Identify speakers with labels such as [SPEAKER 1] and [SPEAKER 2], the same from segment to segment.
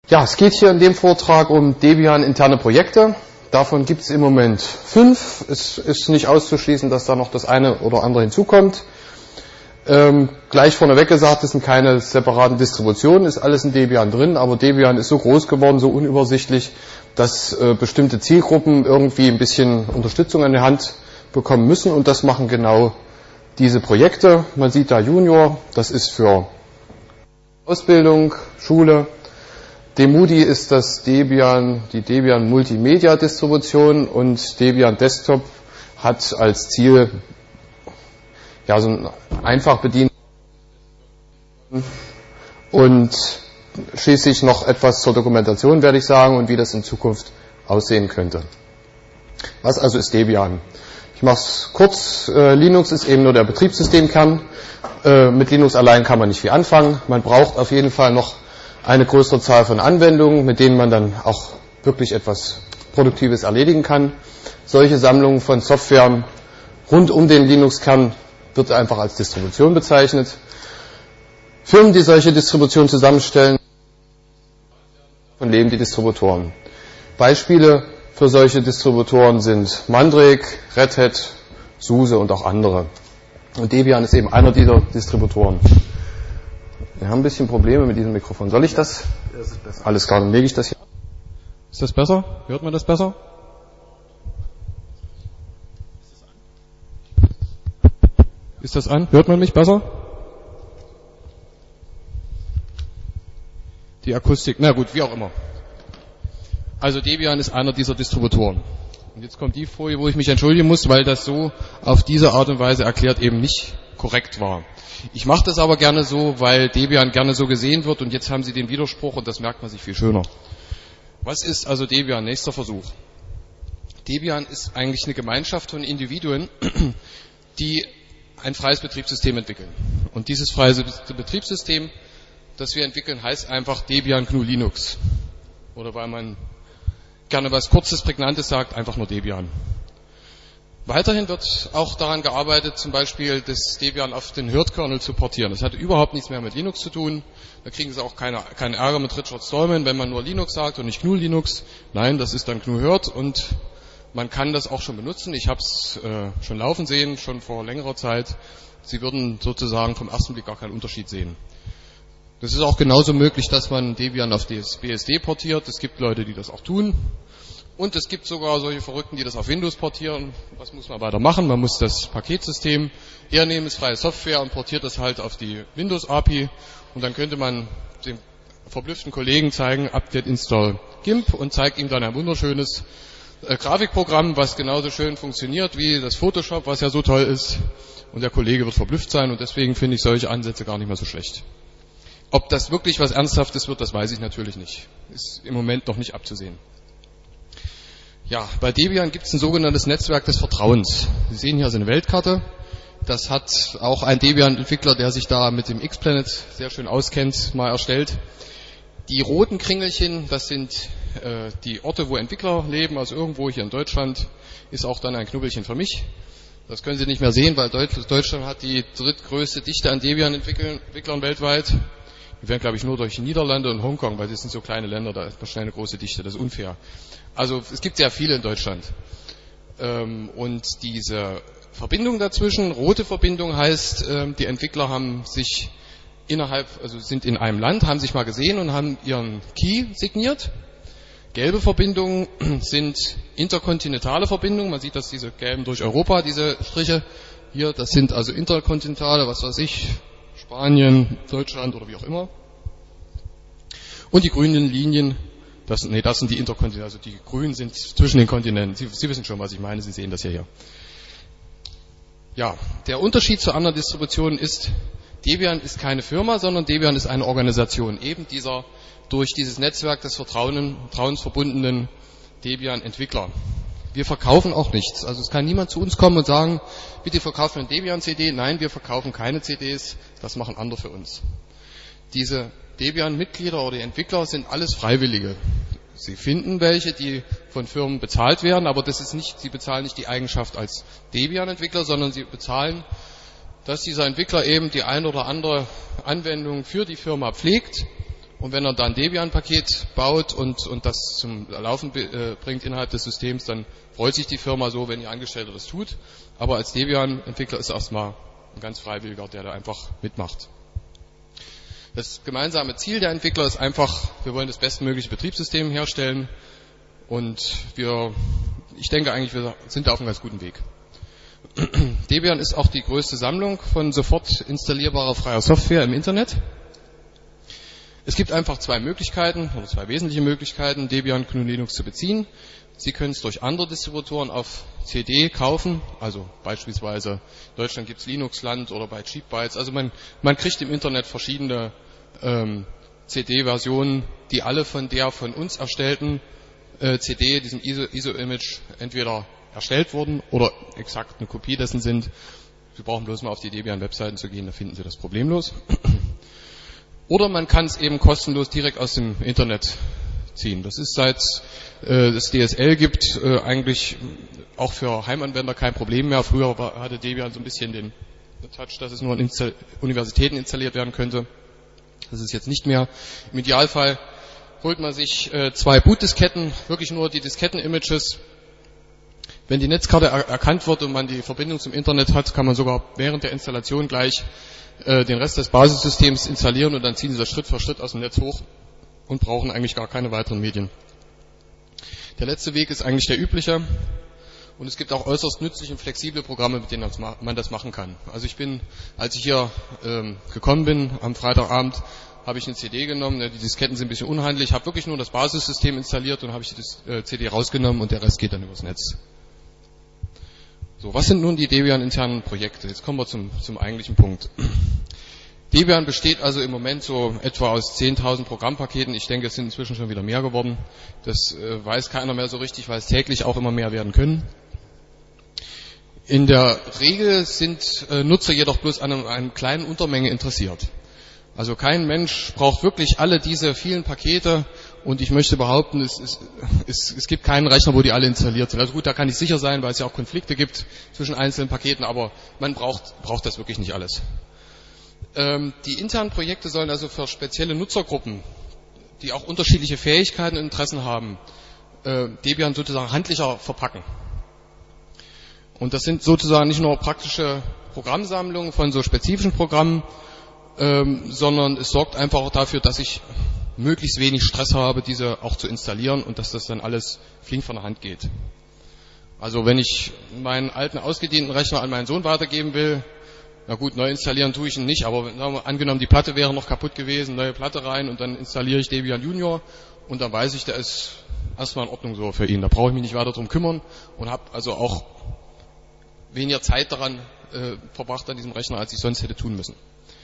[SPEAKER 1] Ja, es geht hier in dem Vortrag um Debian interne Projekte. Davon gibt es im Moment 5. Es ist nicht auszuschließen, dass da noch das eine oder andere hinzukommt. Gleich vorneweg gesagt, es sind keine separaten Distributionen, ist alles in Debian drin, aber Debian ist so groß geworden, so unübersichtlich, dass bestimmte Zielgruppen irgendwie ein bisschen Unterstützung an die Hand bekommen müssen, und das machen genau diese Projekte. Man sieht da Junior, das ist für Ausbildung, Schule. Demudi ist das die Debian Multimedia Distribution, und Debian Desktop hat als Ziel so ein einfach bedienen und schließlich noch etwas zur Dokumentation werde ich sagen und wie das in Zukunft aussehen könnte. Was also ist Debian? Ich mache es kurz. Linux ist eben nur der Betriebssystemkern. Mit Linux allein kann man nicht viel anfangen. Man braucht auf jeden Fall noch eine größere Zahl von Anwendungen, mit denen man dann auch wirklich etwas Produktives erledigen kann. Solche Sammlungen von Software rund um den Linux-Kern wird einfach als Distribution bezeichnet. Firmen, die solche Distributionen zusammenstellen, davon leben die Distributoren. Beispiele für solche Distributoren sind Mandrake, Red Hat, SUSE und auch andere. Und Debian ist eben einer dieser Distributoren. Wir haben ein bisschen Probleme mit diesem Mikrofon. Soll ich das? Alles klar, dann lege ich das hier. Ist das besser? Hört man das besser? Ist das an? Hört man mich besser? Die Akustik, na gut, wie auch immer. Also Debian ist einer dieser Distributoren. Und jetzt kommt die Folie, wo ich mich entschuldigen muss, weil das so auf diese Art und Weise erklärt eben nicht korrekt war. Ich mache das aber gerne so, weil Debian gerne so gesehen wird, und jetzt haben Sie den Widerspruch und das merkt man sich viel schöner. Was ist also Debian? Nächster Versuch. Debian ist eigentlich eine Gemeinschaft von Individuen, die ein freies Betriebssystem entwickeln. Und dieses freie Betriebssystem, das wir entwickeln, heißt einfach Debian GNU Linux. Oder weil man gerne was Kurzes, Prägnantes sagt, einfach nur Debian. Weiterhin wird auch daran gearbeitet, zum Beispiel das Debian auf den Hirt-Kernel zu portieren. Das hat überhaupt nichts mehr mit Linux zu tun. Da kriegen Sie auch keinen Ärger mit Richard Stallman, wenn man nur Linux sagt und nicht GNU Linux. Nein, das ist dann GNU Hirt, und man kann das auch schon benutzen. Ich habe es schon laufen sehen, schon vor längerer Zeit. Sie würden sozusagen vom ersten Blick gar keinen Unterschied sehen. Das ist auch genauso möglich, dass man Debian auf das BSD portiert. Es gibt Leute, die das auch tun. Und es gibt sogar solche Verrückten, die das auf Windows portieren. Was muss man weiter machen? Man muss das Paketsystem hernehmen, ist freie Software, und portiert das halt auf die Windows-API. Und dann könnte man dem verblüfften Kollegen zeigen, Update install GIMP, und zeigt ihm dann ein wunderschönes Grafikprogramm, was genauso schön funktioniert wie das Photoshop, was ja so toll ist. Und der Kollege wird verblüfft sein, und deswegen finde ich solche Ansätze gar nicht mehr so schlecht. Ob das wirklich was Ernsthaftes wird, das weiß ich natürlich nicht. Ist im Moment noch nicht abzusehen. Ja, bei Debian gibt es ein sogenanntes Netzwerk des Vertrauens. Sie sehen hier so eine Weltkarte. Das hat auch ein Debian-Entwickler, der sich da mit dem Xplanet sehr schön auskennt, mal erstellt. Die roten Kringelchen, das sind die Orte, wo Entwickler leben, also irgendwo hier in Deutschland, ist auch dann ein Knubbelchen für mich. Das können Sie nicht mehr sehen, weil Deutschland hat die drittgrößte Dichte an Debian-Entwicklern weltweit. Die werden, glaube ich, nur durch Niederlande und Hongkong, weil das sind so kleine Länder, da ist schnell eine große Dichte, das ist unfair. Also es gibt sehr viele in Deutschland. Und diese Verbindung dazwischen, rote Verbindung heißt, die Entwickler haben sich sind in einem Land, haben sich mal gesehen und haben ihren Key signiert. Gelbe Verbindungen sind interkontinentale Verbindungen. Man sieht, dass diese gelben durch Europa, diese Striche hier, das sind also interkontinentale, was weiß ich, Spanien, Deutschland oder wie auch immer. Und die grünen Linien, das sind die Interkontinente, also die grünen sind zwischen den Kontinenten. Sie wissen schon, was ich meine, Sie sehen das ja hier. Ja, der Unterschied zu anderen Distributionen ist, Debian ist keine Firma, sondern Debian ist eine Organisation, eben dieser durch dieses Netzwerk des Vertrauens verbundenen Debian-Entwickler. Wir verkaufen auch nichts. Also es kann niemand zu uns kommen und sagen, bitte verkaufen eine Debian-CD. Nein, wir verkaufen keine CDs, das machen andere für uns. Diese Debian-Mitglieder oder die Entwickler sind alles Freiwillige. Sie finden welche, die von Firmen bezahlt werden, aber sie bezahlen nicht die Eigenschaft als Debian-Entwickler, sondern sie bezahlen, dass dieser Entwickler eben die ein oder andere Anwendung für die Firma pflegt Und wenn er dann ein Debian-Paket baut und das zum Laufen bringt innerhalb des Systems, dann freut sich die Firma so, wenn ihr Angestellter das tut. Aber als Debian-Entwickler ist er erstmal ein ganz Freiwilliger, der da einfach mitmacht. Das gemeinsame Ziel der Entwickler ist einfach, wir wollen das bestmögliche Betriebssystem herstellen und ich denke eigentlich, wir sind da auf einem ganz guten Weg. Debian ist auch die größte Sammlung von sofort installierbarer freier Software im Internet. Es gibt einfach zwei wesentliche Möglichkeiten, Debian GNU Linux zu beziehen. Sie können es durch andere Distributoren auf CD kaufen, also beispielsweise in Deutschland gibt es Linuxland oder bei Cheap-Bytes. Also man kriegt im Internet verschiedene CD-Versionen, die alle von der von uns erstellten CD, diesem ISO-Image, entweder erstellt wurden oder exakt eine Kopie dessen sind. Sie brauchen bloß mal auf die Debian-Webseiten zu gehen, da finden Sie das problemlos. Oder man kann es eben kostenlos direkt aus dem Internet ziehen. Das ist seit es DSL gibt eigentlich auch für Heimanwender kein Problem mehr. Früher hatte Debian so ein bisschen den Touch, dass es nur an Universitäten installiert werden könnte. Das ist jetzt nicht mehr. Im Idealfall holt man sich 2 Bootdisketten, wirklich nur die Disketten-Images. Wenn die Netzkarte erkannt wird und man die Verbindung zum Internet hat, kann man sogar während der Installation gleich den Rest des Basissystems installieren und dann ziehen sie das Schritt für Schritt aus dem Netz hoch und brauchen eigentlich gar keine weiteren Medien. Der letzte Weg ist eigentlich der übliche und es gibt auch äußerst nützliche und flexible Programme, mit denen man das machen kann. Also als ich hier gekommen bin am Freitagabend, habe ich eine CD genommen, die Disketten sind ein bisschen unhandlich, habe wirklich nur das Basissystem installiert und habe ich die CD rausgenommen und der Rest geht dann übers Netz. So, was sind nun die Debian-internen Projekte? Jetzt kommen wir zum eigentlichen Punkt. Debian besteht also im Moment so etwa aus 10.000 Programmpaketen. Ich denke, es sind inzwischen schon wieder mehr geworden. Das weiß keiner mehr so richtig, weil es täglich auch immer mehr werden können. In der Regel sind Nutzer jedoch bloß an einer kleinen Untermenge interessiert. Also kein Mensch braucht wirklich alle diese vielen Pakete und ich möchte behaupten, es gibt keinen Rechner, wo die alle installiert sind. Also gut, da kann ich sicher sein, weil es ja auch Konflikte gibt zwischen einzelnen Paketen, aber man braucht das wirklich nicht alles. Die internen Projekte sollen also für spezielle Nutzergruppen, die auch unterschiedliche Fähigkeiten und Interessen haben, Debian sozusagen handlicher verpacken. Und das sind sozusagen nicht nur praktische Programmsammlungen von so spezifischen Programmen, sondern es sorgt einfach auch dafür, dass ich möglichst wenig Stress habe, diese auch zu installieren und dass das dann alles flink von der Hand geht. Also wenn ich meinen alten ausgedienten Rechner an meinen Sohn weitergeben will, na gut, neu installieren tue ich ihn nicht, aber angenommen die Platte wäre noch kaputt gewesen, neue Platte rein und dann installiere ich Debian Junior und dann weiß ich, der ist erstmal in Ordnung so für ihn. Da brauche ich mich nicht weiter drum kümmern und habe also auch weniger Zeit daran verbracht an diesem Rechner, als ich sonst hätte tun müssen.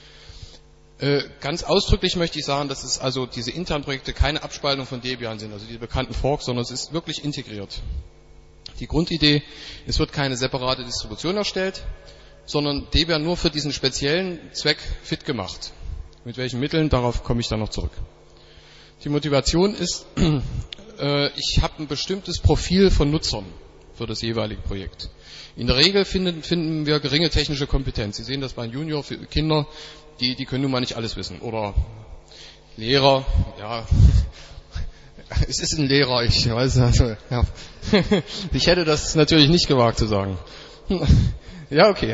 [SPEAKER 1] Ganz ausdrücklich möchte ich sagen, dass es also diese internen Projekte keine Abspaltung von Debian sind, also die bekannten Forks, sondern es ist wirklich integriert. Die Grundidee, es wird keine separate Distribution erstellt, sondern Debian nur für diesen speziellen Zweck fit gemacht. Mit welchen Mitteln, darauf komme ich dann noch zurück. Die Motivation ist, ich habe ein bestimmtes Profil von Nutzern für das jeweilige Projekt. In der Regel finden wir geringe technische Kompetenz. Sie sehen das bei Junior für Kinder, die können nun mal nicht alles wissen. Oder Lehrer, ja, es ist ein Lehrer, ich weiß also, ja. Ich hätte das natürlich nicht gewagt zu sagen. Ja, okay.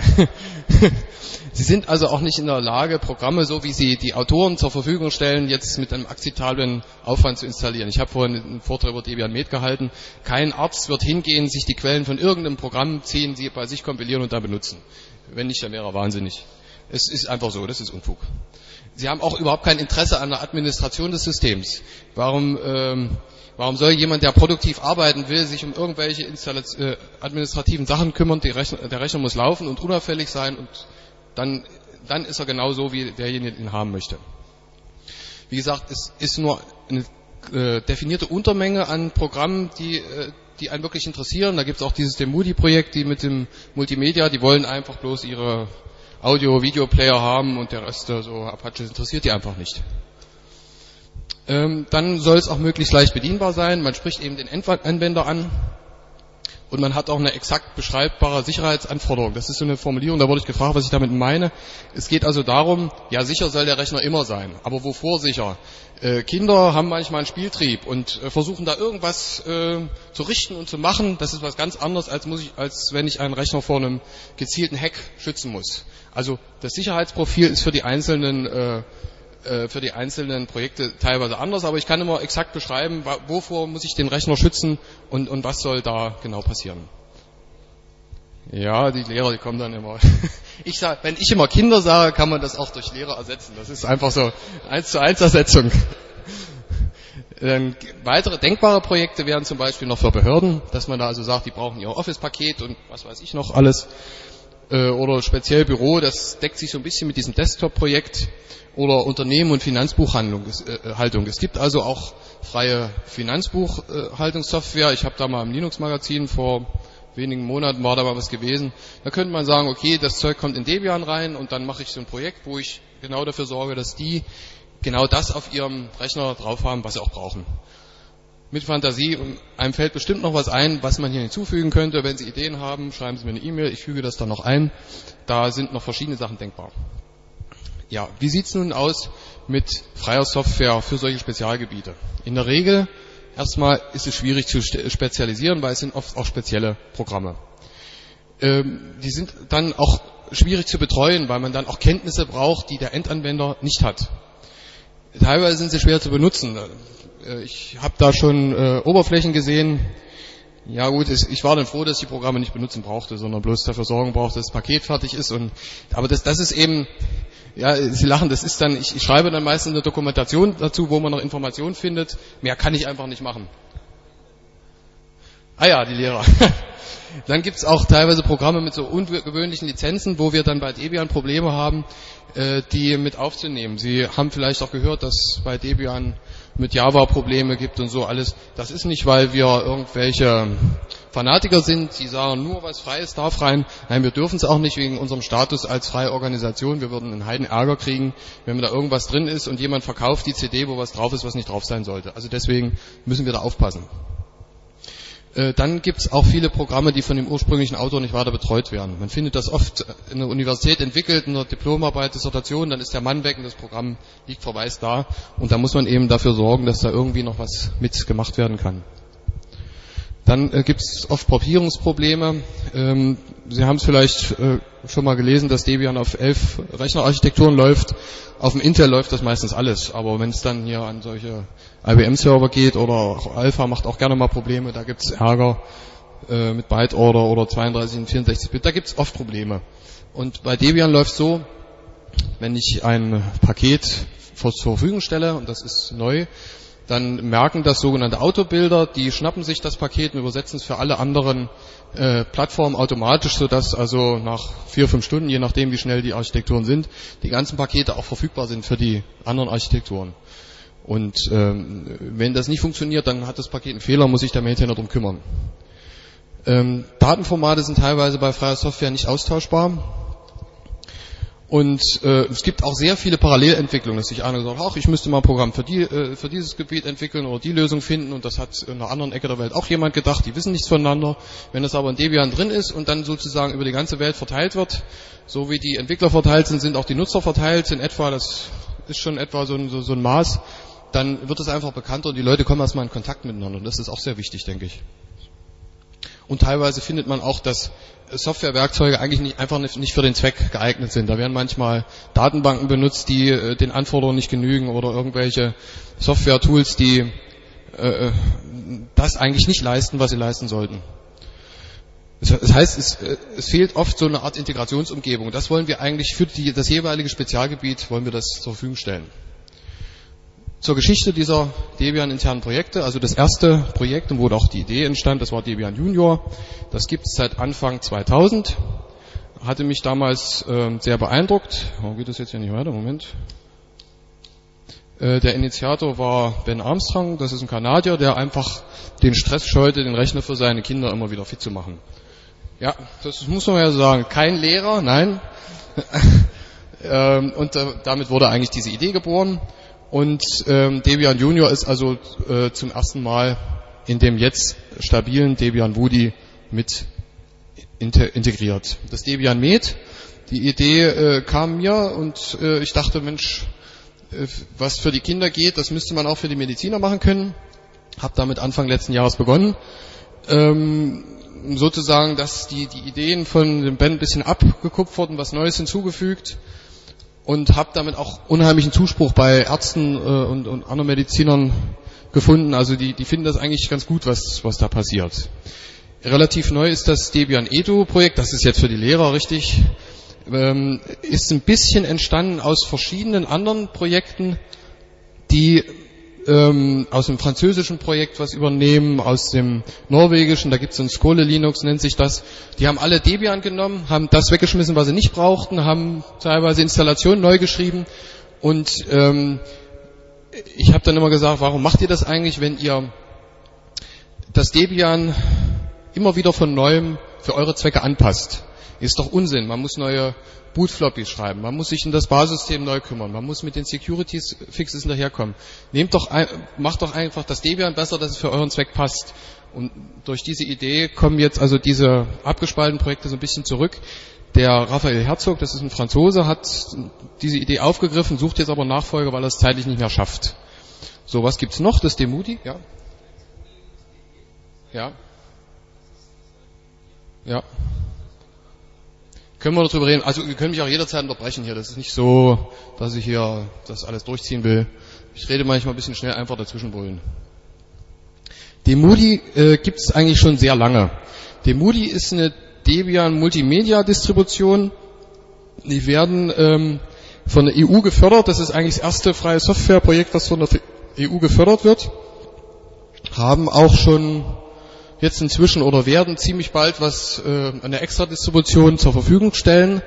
[SPEAKER 1] Sie sind also auch nicht in der Lage, Programme, so wie sie die Autoren zur Verfügung stellen, jetzt mit einem akzeptablen Aufwand zu installieren. Ich habe vorhin einen Vortrag über Debian Med gehalten. Kein Arzt wird hingehen, sich die Quellen von irgendeinem Programm ziehen, sie bei sich kompilieren und dann benutzen. Wenn nicht, dann wäre er wahnsinnig. Es ist einfach so, das ist Unfug. Sie haben auch überhaupt kein Interesse an der Administration des Systems. Warum soll jemand, der produktiv arbeiten will, sich um irgendwelche administrativen Sachen kümmern? Der Rechner muss laufen und unauffällig sein und dann ist er genau so, wie derjenige ihn haben möchte. Wie gesagt, es ist nur eine definierte Untermenge an Programmen, die einen wirklich interessieren. Da gibt es auch dieses Demudi-Projekt, die mit dem Multimedia, die wollen einfach bloß ihre Audio-Video-Player haben und der Rest, so Apache, interessiert die einfach nicht. Dann soll es auch möglichst leicht bedienbar sein. Man spricht eben den Anwender an. und man hat auch eine exakt beschreibbare Sicherheitsanforderung. Das ist so eine Formulierung, da wurde ich gefragt, was ich damit meine. Es geht also darum, ja, sicher soll der Rechner immer sein, aber wovor sicher? Kinder haben manchmal einen Spieltrieb und versuchen da irgendwas zu richten und zu machen. Das ist was ganz anderes, als wenn ich einen Rechner vor einem gezielten Hack schützen muss. Also das Sicherheitsprofil ist für die einzelnen Projekte teilweise anders, aber ich kann immer exakt beschreiben, wovor muss ich den Rechner schützen und was soll da genau passieren. Ja, die Lehrer, die kommen dann immer. Wenn ich immer Kinder sage, kann man das auch durch Lehrer ersetzen. Das ist einfach so 1:1 Ersetzung. Weitere denkbare Projekte wären zum Beispiel noch für Behörden, dass man da also sagt, die brauchen ihr Office-Paket und was weiß ich noch alles. Oder speziell Büro, das deckt sich so ein bisschen mit diesem Desktop-Projekt. Oder Unternehmen und Finanzbuchhaltung. Es gibt also auch freie Finanzbuchhaltungssoftware. Ich habe da mal im Linux-Magazin vor wenigen Monaten war da mal was gewesen. Da könnte man sagen, okay, das Zeug kommt in Debian rein und dann mache ich so ein Projekt, wo ich genau dafür sorge, dass die genau das auf ihrem Rechner drauf haben, was sie auch brauchen. Mit Fantasie, einem fällt bestimmt noch was ein, was man hier hinzufügen könnte. Wenn Sie Ideen haben, schreiben Sie mir eine E-Mail, ich füge das dann noch ein. Da sind noch verschiedene Sachen denkbar. Ja, wie sieht's nun aus mit freier Software für solche Spezialgebiete? In der Regel erstmal ist es schwierig zu spezialisieren, weil es sind oft auch spezielle Programme. Die sind dann auch schwierig zu betreuen, weil man dann auch Kenntnisse braucht, die der Endanwender nicht hat. Teilweise sind sie schwer zu benutzen. Ich habe da schon Oberflächen gesehen. Ja gut, ich war dann froh, dass ich die Programme nicht benutzen brauchte, sondern bloß dafür sorgen brauchte, dass das Paket fertig ist. Aber das ist eben, ja, Sie lachen, das ist dann, ich schreibe dann meistens eine Dokumentation dazu, wo man noch Informationen findet. Mehr kann ich einfach nicht machen. Ah ja, die Lehrer. Dann gibt's auch teilweise Programme mit so ungewöhnlichen Lizenzen, wo wir dann bei Debian Probleme haben, die mit aufzunehmen. Sie haben vielleicht auch gehört, dass bei Debian mit Java Probleme gibt und so alles. Das ist nicht, weil wir irgendwelche Fanatiker sind, die sagen, nur was Freies darf rein. Nein, wir dürfen es auch nicht wegen unserem Status als freie Organisation. Wir würden einen Heiden Ärger kriegen, wenn da irgendwas drin ist und jemand verkauft die CD, wo was drauf ist, was nicht drauf sein sollte. Also deswegen müssen wir da aufpassen. Dann gibt es auch viele Programme, die von dem ursprünglichen Autor nicht weiter betreut werden. Man findet das oft in der Universität entwickelt, in der Diplomarbeit, Dissertation, dann ist der Mann weg und das Programm liegt verwaist da. Und da muss man eben dafür sorgen, dass da irgendwie noch was mitgemacht werden kann. Dann gibt es oft Portierungsprobleme. Sie haben es vielleicht schon mal gelesen, dass Debian auf 11 Rechnerarchitekturen läuft. Auf dem Intel läuft das meistens alles. Aber wenn es dann hier an solche IBM-Server geht oder auch Alpha macht auch gerne mal Probleme, da gibt es Ärger mit Byte-Order oder 32 und 64-Bit, da gibt es oft Probleme. Und bei Debian läuft so, wenn ich ein Paket zur Verfügung stelle, und das ist neu, dann merken das sogenannte Autobilder, die schnappen sich das Paket und übersetzen es für alle anderen Plattformen automatisch, sodass also nach 4-5 Stunden, je nachdem wie schnell die Architekturen sind, die ganzen Pakete auch verfügbar sind für die anderen Architekturen. Und wenn das nicht funktioniert, dann hat das Paket einen Fehler, muss sich der Maintainer darum kümmern. Datenformate sind teilweise bei freier Software nicht austauschbar. Und es gibt auch sehr viele Parallelentwicklungen, dass sich einer sagt, ach, ich müsste mal ein Programm für dieses Gebiet entwickeln oder die Lösung finden, und das hat in einer anderen Ecke der Welt auch jemand gedacht, die wissen nichts voneinander. Wenn das aber in Debian drin ist und dann sozusagen über die ganze Welt verteilt wird, so wie die Entwickler verteilt sind, sind auch die Nutzer verteilt in etwa, das ist schon etwa so ein Maß, dann wird es einfach bekannter und die Leute kommen erstmal in Kontakt miteinander, und das ist auch sehr wichtig, denke ich. Und teilweise findet man auch, dass Softwarewerkzeuge eigentlich einfach nicht für den Zweck geeignet sind. Da werden manchmal Datenbanken benutzt, die den Anforderungen nicht genügen, oder irgendwelche Software-Tools, die das eigentlich nicht leisten, was sie leisten sollten. Das heißt, es fehlt oft so eine Art Integrationsumgebung. Das wollen wir eigentlich für das jeweilige Spezialgebiet, wollen wir das zur Verfügung stellen. Zur Geschichte dieser Debian-internen Projekte, also das erste Projekt, wo auch die Idee entstand, das war Debian Junior. Das gibt es seit Anfang 2000. Hatte mich damals sehr beeindruckt. Warum geht das jetzt hier nicht weiter? Moment. Der Initiator war Ben Armstrong, das ist ein Kanadier, der einfach den Stress scheute, den Rechner für seine Kinder immer wieder fit zu machen. Ja, das muss man ja sagen. Kein Lehrer, nein. Und damit wurde eigentlich diese Idee geboren. Und Debian Junior ist also zum ersten Mal in dem jetzt stabilen Debian Woody mit integriert. Das Debian Med, die Idee kam mir und ich dachte, Mensch, was für die Kinder geht, das müsste man auch für die Mediziner machen können. Habe damit Anfang letzten Jahres begonnen. Sozusagen, dass die Ideen von dem Ben ein bisschen abgekupfert und was Neues hinzugefügt und habe damit auch unheimlichen Zuspruch bei Ärzten und anderen Medizinern gefunden. Also die finden das eigentlich ganz gut, was da passiert. Relativ neu ist das Debian Edu-Projekt, das ist jetzt für die Lehrer richtig, ist ein bisschen entstanden aus verschiedenen anderen Projekten, die aus dem französischen Projekt was übernehmen, aus dem norwegischen, da gibt es ein Skole Linux, nennt sich das. Die haben alle Debian genommen, haben das weggeschmissen, was sie nicht brauchten, haben teilweise Installationen neu geschrieben und ich habe dann immer gesagt, warum macht ihr das eigentlich, wenn ihr das Debian immer wieder von Neuem für eure Zwecke anpasst? Ist doch Unsinn, man muss neue Bootfloppies schreiben, man muss sich in das Basissystem neu kümmern, man muss mit den Securities-Fixes hinterherkommen. Macht doch einfach das Debian besser, dass es für euren Zweck passt. Und durch diese Idee kommen jetzt also diese abgespaltenen Projekte so ein bisschen zurück. Der Raphael Herzog, das ist ein Franzose, hat diese Idee aufgegriffen, sucht jetzt aber Nachfolger, weil er es zeitlich nicht mehr schafft. So, was gibt's noch? Das Demudi? Ja. Ja. Ja. Können wir darüber reden. Also, wir können mich auch jederzeit unterbrechen hier. Das ist nicht so, dass ich hier das alles durchziehen will. Ich rede manchmal ein bisschen schnell, einfach dazwischenbrüllen. Demudi gibt es eigentlich schon sehr lange. Demudi ist eine Debian Multimedia Distribution. Die werden von der EU gefördert. Das ist eigentlich das erste freie Softwareprojekt, was von der EU gefördert wird. Haben auch schon jetzt inzwischen oder werden ziemlich bald eine Extra-Distribution zur Verfügung stellen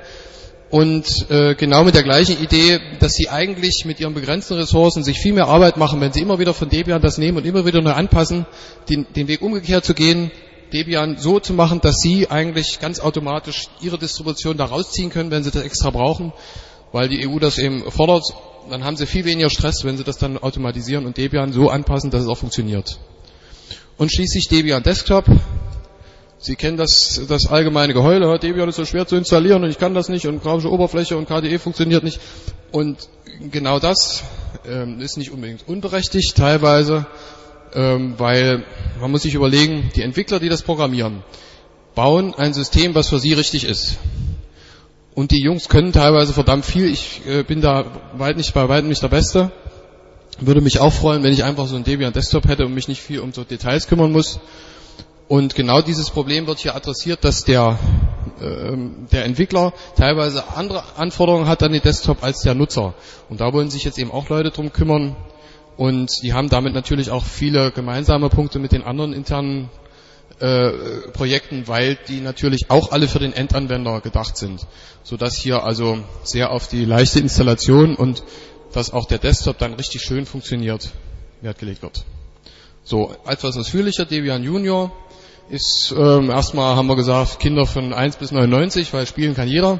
[SPEAKER 1] und genau mit der gleichen Idee, dass sie eigentlich mit ihren begrenzten Ressourcen sich viel mehr Arbeit machen, wenn sie immer wieder von Debian das nehmen und immer wieder neu anpassen, den Weg umgekehrt zu gehen, Debian so zu machen, dass sie eigentlich ganz automatisch ihre Distribution da rausziehen können, wenn sie das extra brauchen, weil die EU das eben fordert, dann haben sie viel weniger Stress, wenn sie das dann automatisieren und Debian so anpassen, dass es auch funktioniert. Und schließlich Debian Desktop. Sie kennen das allgemeine Geheule, Debian ist so schwer zu installieren und ich kann das nicht und grafische Oberfläche und KDE funktioniert nicht. Und genau das ist nicht unbedingt unberechtigt, teilweise, weil man muss sich überlegen, die Entwickler, die das programmieren, bauen ein System, was für sie richtig ist. Und die Jungs können teilweise verdammt viel, ich bin da bei weitem nicht der Beste. Würde mich auch freuen, wenn ich einfach so einen Debian Desktop hätte und mich nicht viel um so Details kümmern muss. Und genau dieses Problem wird hier adressiert, dass der Entwickler teilweise andere Anforderungen hat an den Desktop als der Nutzer. Und da wollen sich jetzt eben auch Leute drum kümmern. Und die haben damit natürlich auch viele gemeinsame Punkte mit den anderen internen Projekten, weil die natürlich auch alle für den Endanwender gedacht sind. Sodass hier also sehr auf die leichte Installation und dass auch der Desktop dann richtig schön funktioniert, Wert gelegt wird. So, etwas ausführlicher, Debian Junior ist, erstmal haben wir gesagt, Kinder von 1 bis 99, weil spielen kann jeder.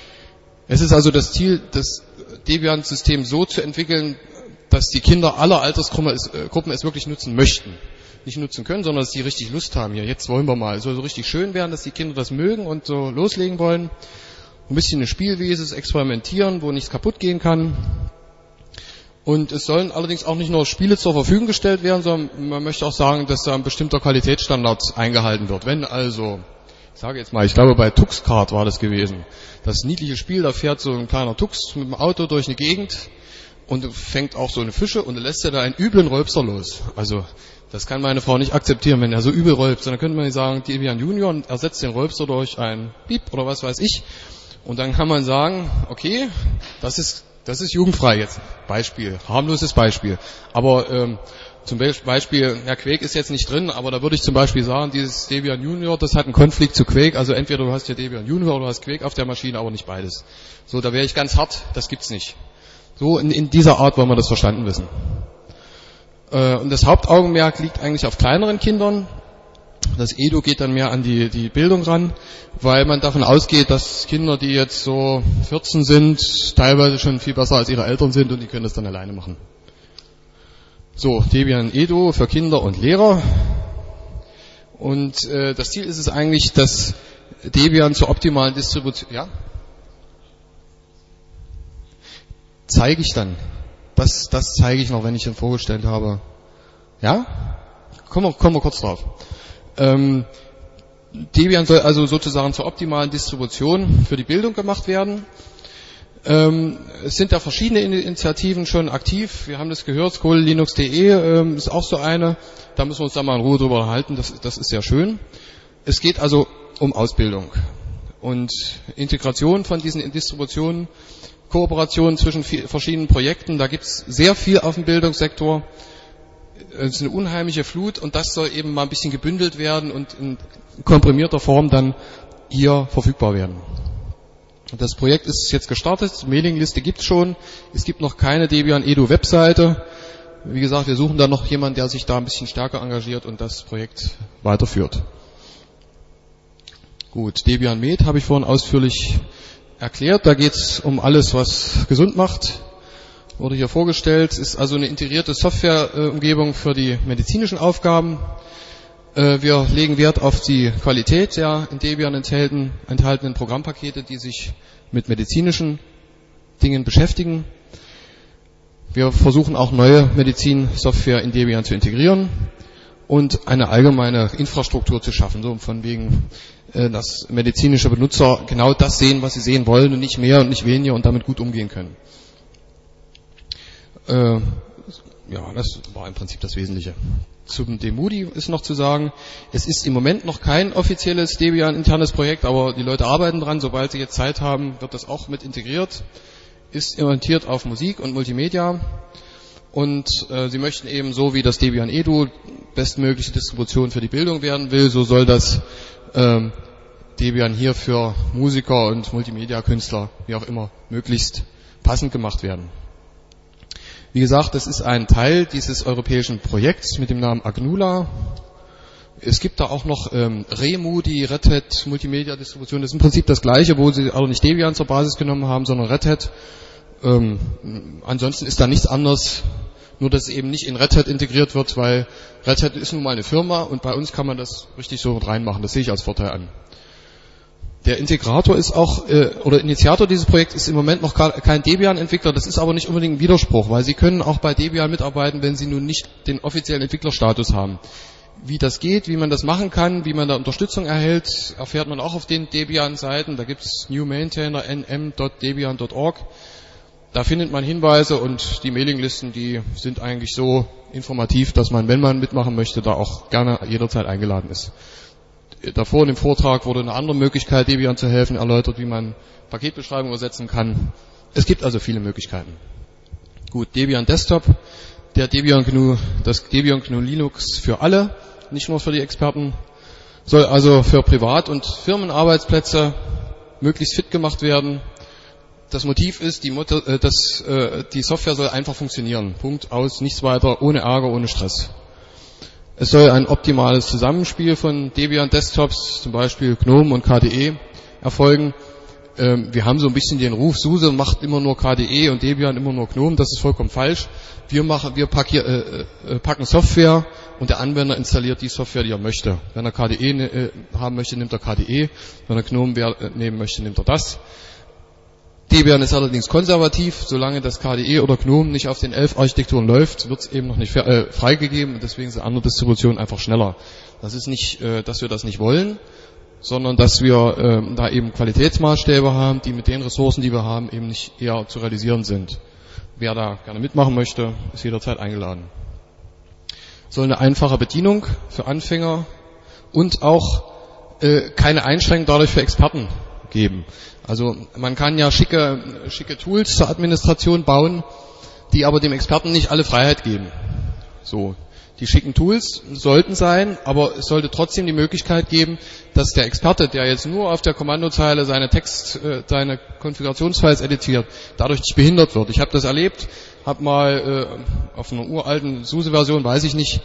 [SPEAKER 1] Es ist also das Ziel, das Debian-System so zu entwickeln, dass die Kinder aller Altersgruppen es wirklich nutzen möchten. Nicht nutzen können, sondern dass die richtig Lust haben. Hier, jetzt wollen wir mal. Es soll so richtig schön werden, dass die Kinder das mögen und so loslegen wollen. Ein bisschen eine Spielwese, experimentieren, wo nichts kaputt gehen kann. Und es sollen allerdings auch nicht nur Spiele zur Verfügung gestellt werden, sondern man möchte auch sagen, dass da ein bestimmter Qualitätsstandard eingehalten wird. Wenn also, ich sage jetzt mal, ich glaube bei Tuxkart war das gewesen, das niedliche Spiel, da fährt so ein kleiner Tux mit dem Auto durch eine Gegend und fängt auch so eine Fische und lässt ja da einen üblen Rülpser los. Also das kann meine Frau nicht akzeptieren, wenn er so übel rülpst. Dann könnte man sagen, Debian Junior ersetzt den Rülpser durch ein Piep oder was weiß ich. Und dann kann man sagen, okay, das ist jugendfrei jetzt. Beispiel, harmloses Beispiel. Aber zum Beispiel, ja, Quake ist jetzt nicht drin, aber da würde ich zum Beispiel sagen, dieses Debian Junior, das hat einen Konflikt zu Quake. Also entweder du hast ja Debian Junior oder du hast Quake auf der Maschine, aber nicht beides. So, da wäre ich ganz hart, das gibt's nicht. So, in dieser Art wollen wir das verstanden wissen. Und das Hauptaugenmerk liegt eigentlich auf kleineren Kindern. Das Edu geht dann mehr an die Bildung ran, weil man davon ausgeht, dass Kinder, die jetzt so 14 sind, teilweise schon viel besser als ihre Eltern sind und die können das dann alleine machen. So, Debian Edu für Kinder und Lehrer. Und das Ziel ist es eigentlich, dass Debian zur optimalen Distribution... Ja? Zeige ich dann. Das zeige ich noch, wenn ich ihn vorgestellt habe. Ja? Kommen wir kurz drauf. Debian soll also sozusagen zur optimalen Distribution für die Bildung gemacht werden. Es sind da verschiedene Initiativen schon aktiv. Wir haben das gehört, schoollinux.de ist auch so eine. Da müssen wir uns da mal in Ruhe drüber unterhalten. Das ist sehr schön. Es geht also um Ausbildung und Integration von diesen Distributionen, Kooperation zwischen verschiedenen Projekten. Da gibt es sehr viel auf dem Bildungssektor. Es ist eine unheimliche Flut und das soll eben mal ein bisschen gebündelt werden und in komprimierter Form dann hier verfügbar werden. Das Projekt ist jetzt gestartet, Mailingliste gibt es schon, es gibt noch keine Debian Edu Webseite. Wie gesagt, wir suchen da noch jemanden, der sich da ein bisschen stärker engagiert und das Projekt weiterführt. Gut, Debian Med habe ich vorhin ausführlich erklärt, da geht es um alles, was gesund macht. Wurde hier vorgestellt, ist also eine integrierte Softwareumgebung für die medizinischen Aufgaben. Wir legen Wert auf die Qualität der in Debian enthaltenen Programmpakete, die sich mit medizinischen Dingen beschäftigen. Wir versuchen auch neue Medizinsoftware in Debian zu integrieren und eine allgemeine Infrastruktur zu schaffen, so von wegen, dass medizinische Benutzer genau das sehen, was sie sehen wollen und nicht mehr und nicht weniger und damit gut umgehen können. Ja, das war im Prinzip das Wesentliche. Zum Demudi ist noch zu sagen, es ist im Moment noch kein offizielles Debian-internes Projekt, aber die Leute arbeiten dran. Sobald sie jetzt Zeit haben, wird das auch mit integriert. Ist orientiert auf Musik und Multimedia. Und sie möchten eben so, wie das Debian Edu bestmögliche Distribution für die Bildung werden will, so soll das Debian hier für Musiker und Multimedia-Künstler, wie auch immer, möglichst passend gemacht werden. Wie gesagt, das ist ein Teil dieses europäischen Projekts mit dem Namen Agnula. Es gibt da auch noch Remu, die Red Hat Multimedia Distribution. Das ist im Prinzip das Gleiche, wo sie aber nicht Debian zur Basis genommen haben, sondern Red Hat. Ansonsten ist da nichts anderes, nur dass es eben nicht in Red Hat integriert wird, weil Red Hat ist nun mal eine Firma und bei uns kann man das richtig so reinmachen. Das sehe ich als Vorteil an. Der Integrator ist auch, oder Initiator dieses Projekts ist im Moment noch kein Debian-Entwickler. Das ist aber nicht unbedingt ein Widerspruch, weil Sie können auch bei Debian mitarbeiten, wenn Sie nun nicht den offiziellen Entwicklerstatus haben. Wie das geht, wie man das machen kann, wie man da Unterstützung erhält, erfährt man auch auf den Debian-Seiten. Da gibt es New Maintainer nm.debian.org. Da findet man Hinweise und die Mailinglisten, die sind eigentlich so informativ, dass man, wenn man mitmachen möchte, da auch gerne jederzeit eingeladen ist. Davor in dem Vortrag wurde eine andere Möglichkeit, Debian zu helfen, erläutert, wie man Paketbeschreibungen übersetzen kann. Es gibt also viele Möglichkeiten. Gut, Debian Desktop, das Debian GNU Linux für alle, nicht nur für die Experten, soll also für Privat- und Firmenarbeitsplätze möglichst fit gemacht werden. Das Motiv ist, die Software soll einfach funktionieren. Punkt, aus, nichts weiter, ohne Ärger, ohne Stress. Es soll ein optimales Zusammenspiel von Debian-Desktops, zum Beispiel GNOME und KDE, erfolgen. Wir haben so ein bisschen den Ruf, SUSE macht immer nur KDE und Debian immer nur GNOME. Das ist vollkommen falsch. Wir packen Software und der Anwender installiert die Software, die er möchte. Wenn er KDE haben möchte, nimmt er KDE. Wenn er GNOME nehmen möchte, nimmt er das. Debian ist allerdings konservativ, solange das KDE oder GNOME nicht auf den 11 Architekturen läuft, wird es eben noch nicht freigegeben und deswegen sind andere Distributionen einfach schneller. Das ist nicht, dass wir das nicht wollen, sondern dass wir da eben Qualitätsmaßstäbe haben, die mit den Ressourcen, die wir haben, eben nicht eher zu realisieren sind. Wer da gerne mitmachen möchte, ist jederzeit eingeladen. Soll eine einfache Bedienung für Anfänger und auch keine Einschränkung dadurch für Experten geben. Also man kann ja schicke Tools zur Administration bauen, die aber dem Experten nicht alle Freiheit geben. So, die schicken Tools sollten sein, aber es sollte trotzdem die Möglichkeit geben, dass der Experte, der jetzt nur auf der Kommandozeile seine Konfigurationsfiles editiert, dadurch nicht behindert wird. Ich habe das erlebt, habe mal auf einer uralten SUSE-Version, weiß ich nicht,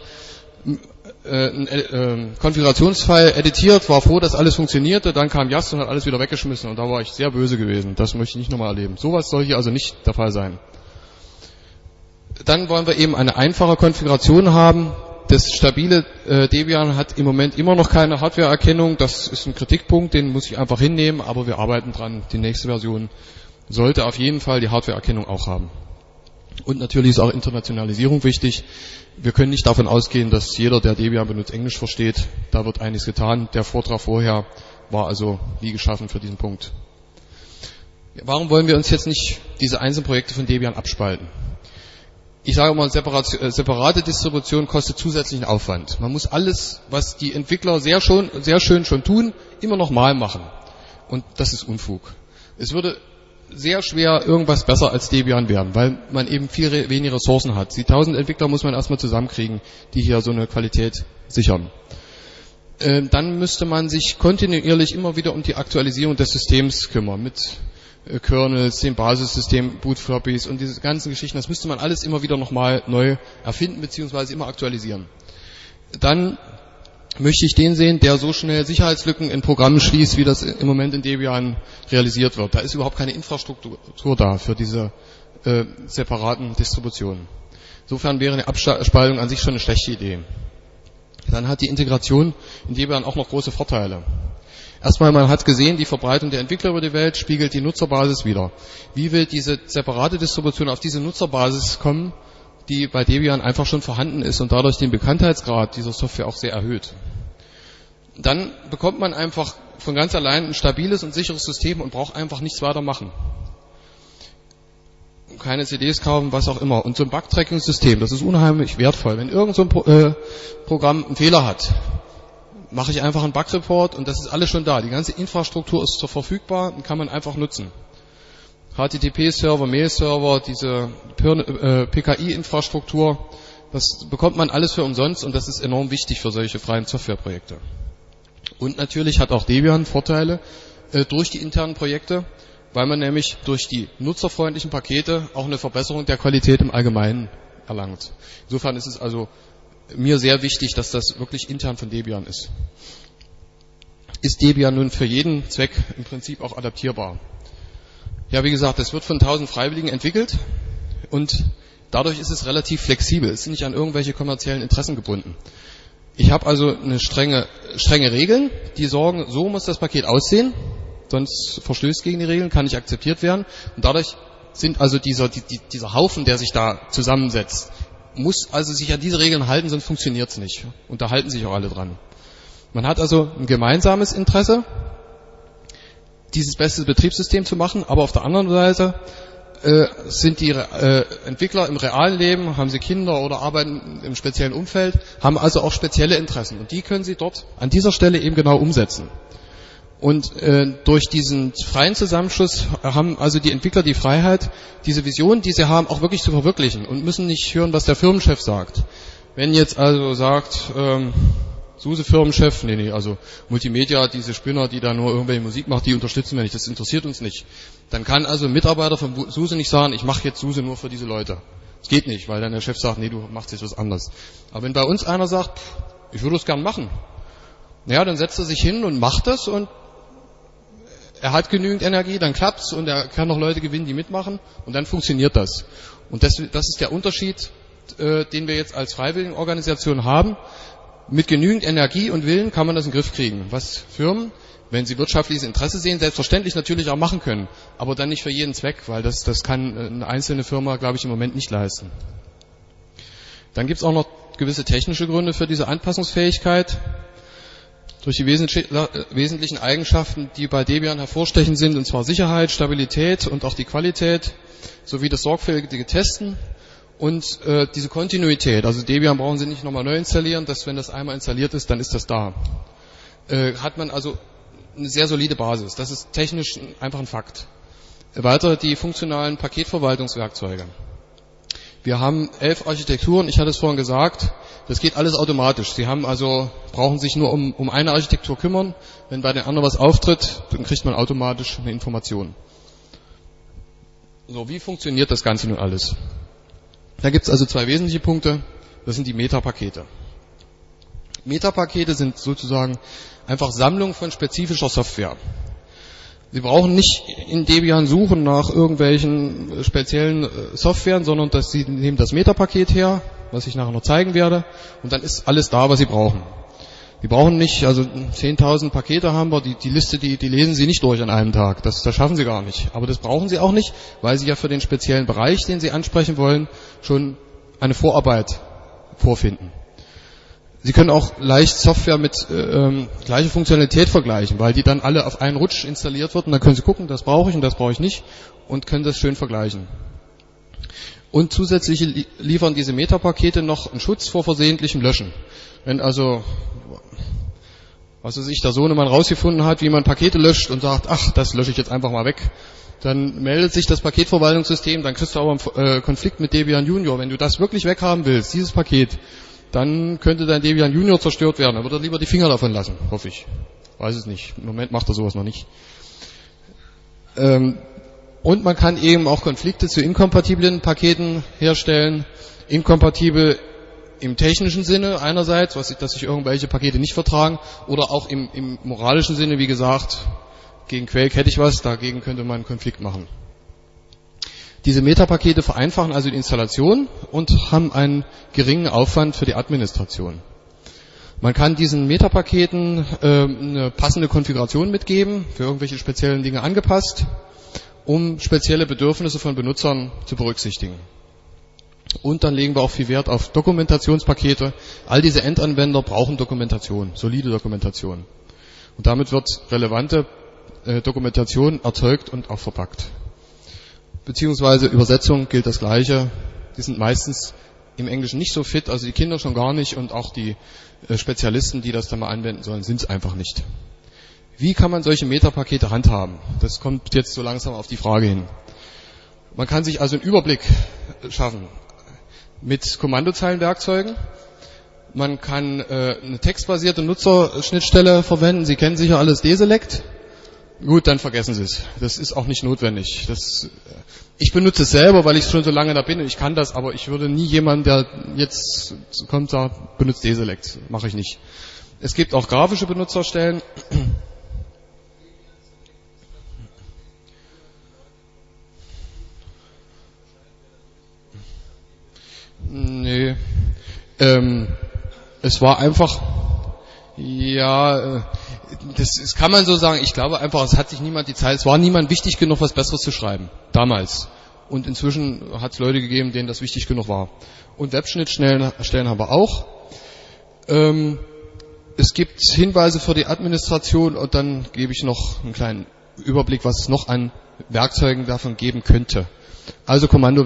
[SPEAKER 1] Konfigurationsfile editiert, war froh, dass alles funktionierte, dann kam Yast und hat alles wieder weggeschmissen und da war ich sehr böse gewesen. Das möchte ich nicht nochmal erleben. Sowas soll hier also nicht der Fall sein. Dann wollen wir eben eine einfache Konfiguration haben, das stabile Debian hat im Moment immer noch keine Hardwareerkennung. Das ist ein Kritikpunkt, den muss ich einfach hinnehmen, aber wir arbeiten dran. Die nächste Version sollte auf jeden Fall die Hardwareerkennung auch haben. Und natürlich ist auch Internationalisierung wichtig. Wir können nicht davon ausgehen, dass jeder, der Debian benutzt, Englisch versteht. Da wird einiges getan. Der Vortrag vorher war also wie geschaffen für diesen Punkt. Warum wollen wir uns jetzt nicht diese einzelnen Projekte von Debian abspalten? Ich sage mal, separate Distribution kostet zusätzlichen Aufwand. Man muss alles, was die Entwickler sehr schön schon tun, immer nochmal machen. Und das ist Unfug. Es würde sehr schwer irgendwas besser als Debian werden, weil man eben viel weniger Ressourcen hat. Die 1000 Entwickler muss man erstmal zusammenkriegen, die hier so eine Qualität sichern. Dann müsste man sich kontinuierlich immer wieder um die Aktualisierung des Systems kümmern, mit Kernels, dem Basissystem, Bootfloppies und diese ganzen Geschichten. Das müsste man alles immer wieder nochmal neu erfinden bzw. immer aktualisieren. Dann möchte ich den sehen, der so schnell Sicherheitslücken in Programmen schließt, wie das im Moment in Debian realisiert wird. Da ist überhaupt keine Infrastruktur da für diese separaten Distributionen. Insofern wäre eine Abspaltung an sich schon eine schlechte Idee. Dann hat die Integration in Debian auch noch große Vorteile. Erstmal, man hat gesehen, die Verbreitung der Entwickler über die Welt spiegelt die Nutzerbasis wider. Wie will diese separate Distribution auf diese Nutzerbasis kommen, die bei Debian einfach schon vorhanden ist und dadurch den Bekanntheitsgrad dieser Software auch sehr erhöht? Dann bekommt man einfach von ganz allein ein stabiles und sicheres System und braucht einfach nichts weiter machen. Keine CDs kaufen, was auch immer. Und so ein Bug-Tracking-System, das ist unheimlich wertvoll. Wenn irgend so ein Programm einen Fehler hat, mache ich einfach einen Bug-Report und das ist alles schon da. Die ganze Infrastruktur ist verfügbar und kann man einfach nutzen. HTTP-Server, Mail-Server, diese PKI-Infrastruktur, das bekommt man alles für umsonst und das ist enorm wichtig für solche freien Softwareprojekte. Und natürlich hat auch Debian Vorteile durch die internen Projekte, weil man nämlich durch die nutzerfreundlichen Pakete auch eine Verbesserung der Qualität im Allgemeinen erlangt. Insofern ist es also mir sehr wichtig, dass das wirklich intern von Debian ist. Ist Debian nun für jeden Zweck im Prinzip auch adaptierbar? Ja, wie gesagt, es wird von 1000 Freiwilligen entwickelt und dadurch ist es relativ flexibel. Es ist nicht an irgendwelche kommerziellen Interessen gebunden. Ich habe also eine strenge Regeln, die sorgen, so muss das Paket aussehen, sonst verstößt gegen die Regeln, kann nicht akzeptiert werden. Und dadurch sind also dieser Haufen, der sich da zusammensetzt, muss also sich an diese Regeln halten, sonst funktioniert es nicht. Und da halten sich auch alle dran. Man hat also ein gemeinsames Interesse, dieses beste Betriebssystem zu machen, aber auf der anderen Seite sind die Entwickler im realen Leben, haben sie Kinder oder arbeiten im speziellen Umfeld, haben also auch spezielle Interessen. Und die können sie dort an dieser Stelle eben genau umsetzen. Und durch diesen freien Zusammenschluss haben also die Entwickler die Freiheit, diese Vision, die sie haben, auch wirklich zu verwirklichen und müssen nicht hören, was der Firmenchef sagt. Wenn jetzt also sagt, SUSE Firmenchef, also Multimedia, diese Spinner, die da nur irgendwelche Musik macht, die unterstützen wir nicht, das interessiert uns nicht. Dann kann also ein Mitarbeiter von SUSE nicht sagen, ich mache jetzt SUSE nur für diese Leute. Das geht nicht, weil dann der Chef sagt, nee, du machst jetzt was anderes. Aber wenn bei uns einer sagt, ich würde es gern machen, naja, dann setzt er sich hin und macht das und er hat genügend Energie, dann klappt's und er kann noch Leute gewinnen, die mitmachen und dann funktioniert das. Und das ist der Unterschied, den wir jetzt als Freiwilligenorganisation haben. Mit genügend Energie und Willen kann man das in den Griff kriegen. Was Firmen, wenn sie wirtschaftliches Interesse sehen, selbstverständlich natürlich auch machen können. Aber dann nicht für jeden Zweck, weil das kann eine einzelne Firma, glaube ich, im Moment nicht leisten. Dann gibt es auch noch gewisse technische Gründe für diese Anpassungsfähigkeit. Durch die wesentlichen Eigenschaften, die bei Debian hervorstechend sind, und zwar Sicherheit, Stabilität und auch die Qualität, sowie das sorgfältige Testen. Und diese Kontinuität, also Debian brauchen Sie nicht nochmal neu installieren, dass wenn das einmal installiert ist, dann ist das da. Hat man also eine sehr solide Basis. Das ist technisch einfach ein Fakt. Weiter die funktionalen Paketverwaltungswerkzeuge. Wir haben 11 Architekturen, ich hatte es vorhin gesagt, das geht alles automatisch. Sie brauchen sich nur um eine Architektur kümmern. Wenn bei den anderen was auftritt, dann kriegt man automatisch eine Information. So, wie funktioniert das Ganze nun alles? Da gibt es also zwei wesentliche Punkte. Das sind die Metapakete. Metapakete sind sozusagen einfach Sammlungen von spezifischer Software. Sie brauchen nicht in Debian suchen nach irgendwelchen speziellen Softwaren, sondern Sie nehmen das Metapaket her, was ich nachher noch zeigen werde, und dann ist alles da, was Sie brauchen. Die brauchen nicht, also 10.000 Pakete haben wir, die Liste, die lesen Sie nicht durch an einem Tag, das schaffen Sie gar nicht. Aber das brauchen Sie auch nicht, weil Sie ja für den speziellen Bereich, den Sie ansprechen wollen, schon eine Vorarbeit vorfinden. Sie können auch leicht Software mit gleicher Funktionalität vergleichen, weil die dann alle auf einen Rutsch installiert wird und dann können Sie gucken, das brauche ich und das brauche ich nicht und können das schön vergleichen. Und zusätzlich liefern diese Metapakete noch einen Schutz vor versehentlichem Löschen. Wenn also, was weiß ich, der Sohnemann rausgefunden hat, wie man Pakete löscht und sagt, ach, das lösche ich jetzt einfach mal weg, dann meldet sich das Paketverwaltungssystem, dann kriegst du aber einen Konflikt mit Debian Junior. Wenn du das wirklich weghaben willst, dieses Paket, dann könnte dein Debian Junior zerstört werden. Da wird er lieber die Finger davon lassen, hoffe ich. Weiß es nicht. Im Moment macht er sowas noch nicht. Und man kann eben auch Konflikte zu inkompatiblen Paketen herstellen. Inkompatibel im technischen Sinne einerseits, dass sich irgendwelche Pakete nicht vertragen, oder auch im moralischen Sinne, wie gesagt, gegen Quake hätte ich was, dagegen könnte man einen Konflikt machen. Diese Metapakete vereinfachen also die Installation und haben einen geringen Aufwand für die Administration. Man kann diesen Metapaketen eine passende Konfiguration mitgeben, für irgendwelche speziellen Dinge angepasst, um spezielle Bedürfnisse von Benutzern zu berücksichtigen. Und dann legen wir auch viel Wert auf Dokumentationspakete. All diese Endanwender brauchen Dokumentation, solide Dokumentation. Und damit wird relevante Dokumentation erzeugt und auch verpackt. Beziehungsweise Übersetzung gilt das Gleiche. Die sind meistens im Englischen nicht so fit, also die Kinder schon gar nicht und auch die Spezialisten, die das dann mal anwenden sollen, sind es einfach nicht. Wie kann man solche Metapakete handhaben? Das kommt jetzt so langsam auf die Frage hin. Man kann sich also einen Überblick schaffen mit Kommandozeilenwerkzeugen. Man kann eine textbasierte Nutzerschnittstelle verwenden. Sie kennen sicher alles Deselect. Gut, dann vergessen Sie es. Das ist auch nicht notwendig. Ich benutze es selber, weil ich schon so lange da bin und ich kann das, aber ich würde nie jemanden, der jetzt kommt, sagt, benutzt Deselect. Mache ich nicht. Es gibt auch grafische Benutzerstellen. Nee. Es war einfach, ja, das kann man so sagen. Ich glaube einfach, es hat sich niemand die Zeit, es war niemand wichtig genug, was Besseres zu schreiben. Damals. Und inzwischen hat es Leute gegeben, denen das wichtig genug war. Und Webschnittstellen haben wir auch. Es gibt Hinweise für die Administration und dann gebe ich noch einen kleinen Überblick, was es noch an Werkzeugen davon geben könnte. Also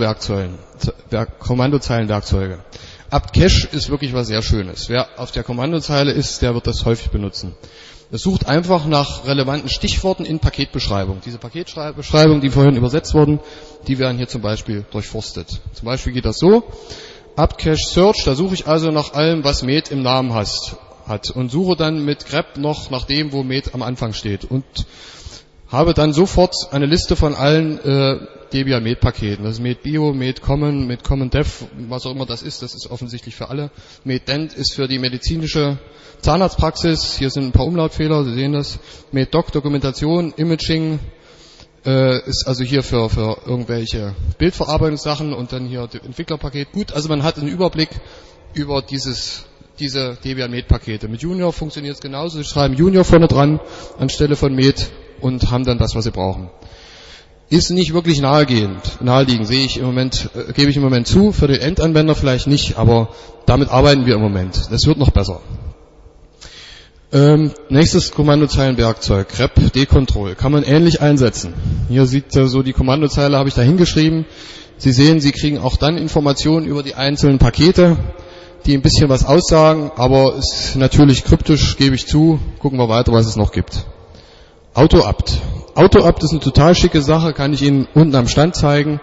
[SPEAKER 1] Kommandozeilenwerkzeuge. apt-cache ist wirklich was sehr Schönes. Wer auf der Kommandozeile ist, der wird das häufig benutzen. Es sucht einfach nach relevanten Stichworten in Paketbeschreibung. Diese Paketbeschreibungen, die vorhin übersetzt wurden, die werden hier zum Beispiel durchforstet. Zum Beispiel geht das so: apt-cache search, da suche ich also nach allem, was Met im Namen hat und suche dann mit grep noch nach dem, wo Met am Anfang steht und habe dann sofort eine Liste von allen Debian Met-Paketen. Das ist Met Bio, Met Common, Met Common Dev, was auch immer das ist offensichtlich für alle. Met Dent ist für die medizinische Zahnarztpraxis. Hier sind ein paar Umlautfehler, Sie sehen das. Met Doc, Dokumentation, Imaging, ist also hier für irgendwelche Bildverarbeitungssachen und dann hier das Entwicklerpaket. Gut, also man hat einen Überblick über diese Debian Met-Pakete. Mit Junior funktioniert es genauso. Sie schreiben Junior vorne dran anstelle von Met und haben dann das, was sie brauchen. Ist nicht wirklich naheliegend, gebe ich im Moment zu, für den Endanwender vielleicht nicht, aber damit arbeiten wir im Moment. Das wird noch besser. Nächstes Kommandozeilenwerkzeug, grep decontrol, kann man ähnlich einsetzen. Hier sieht so die Kommandozeile, habe ich da hingeschrieben. Sie sehen, Sie kriegen auch dann Informationen über die einzelnen Pakete, die ein bisschen was aussagen, aber ist natürlich kryptisch, gebe ich zu. Gucken wir weiter, was es noch gibt. AutoApt. AutoApt ist eine total schicke Sache, kann ich Ihnen unten am Stand zeigen.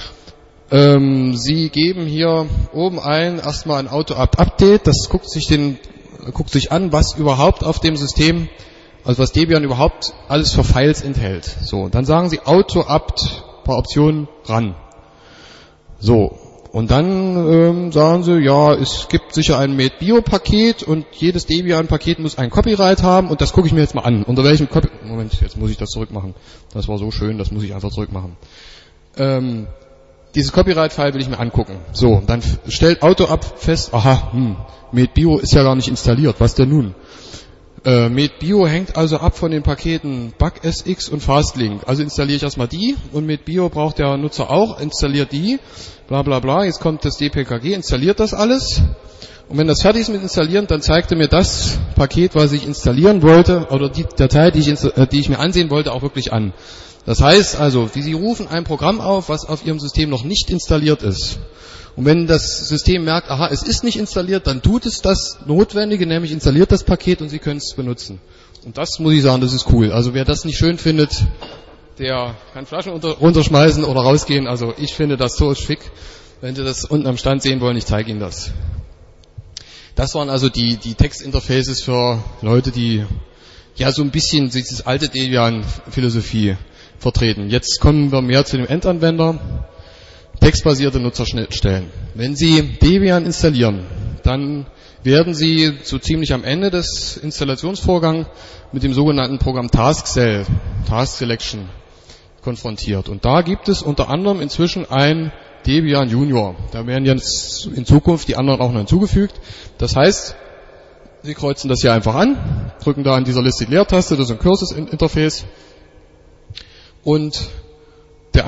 [SPEAKER 1] Sie geben hier oben erstmal ein AutoApt-Update, das guckt sich an, was überhaupt auf dem System, also was Debian überhaupt alles für Files enthält. So, und dann sagen Sie AutoApt per Option ran. So, und dann sagen Sie, ja, es gibt sicher ein Met-Bio-Paket und jedes Debian-Paket muss ein Copyright haben und das gucke ich mir jetzt mal an. Unter welchem Moment, jetzt muss ich das zurückmachen. Das war so schön, das muss ich einfach zurückmachen. dieses Copyright-File will ich mir angucken. So, dann stellt AutoApp fest, aha, MedBio ist ja gar nicht installiert, was denn nun? MedBio hängt also ab von den Paketen BugSX und Fastlink. Also installiere ich erstmal die und MedBio braucht der Nutzer auch, installiert die, bla bla bla, jetzt kommt das DPKG, installiert das alles. Und wenn das fertig ist mit installieren, dann zeigt er mir das Paket, was ich installieren wollte, oder die Datei, die ich mir ansehen wollte, auch wirklich an. Das heißt also, Sie rufen ein Programm auf, was auf Ihrem System noch nicht installiert ist. Und wenn das System merkt, aha, es ist nicht installiert, dann tut es das Notwendige, nämlich installiert das Paket und Sie können es benutzen. Und das muss ich sagen, das ist cool. Also wer das nicht schön findet, der kann Flaschen runterschmeißen oder rausgehen. Also ich finde das so schick. Wenn Sie das unten am Stand sehen wollen, ich zeige Ihnen das. Das waren also die Textinterfaces für Leute, die ja so ein bisschen dieses alte Debian-Philosophie vertreten. Jetzt kommen wir mehr zu dem Endanwender. Textbasierte Nutzerschnittstellen. Wenn Sie Debian installieren, dann werden Sie so ziemlich am Ende des Installationsvorgangs mit dem sogenannten Programm Task Selection, konfrontiert. Und da gibt es unter anderem inzwischen ein Debian Junior. Da werden jetzt in Zukunft die anderen auch noch hinzugefügt. Das heißt, Sie kreuzen das hier einfach an, drücken da an dieser Liste die Leertaste, das ist ein Cursus-Interface und der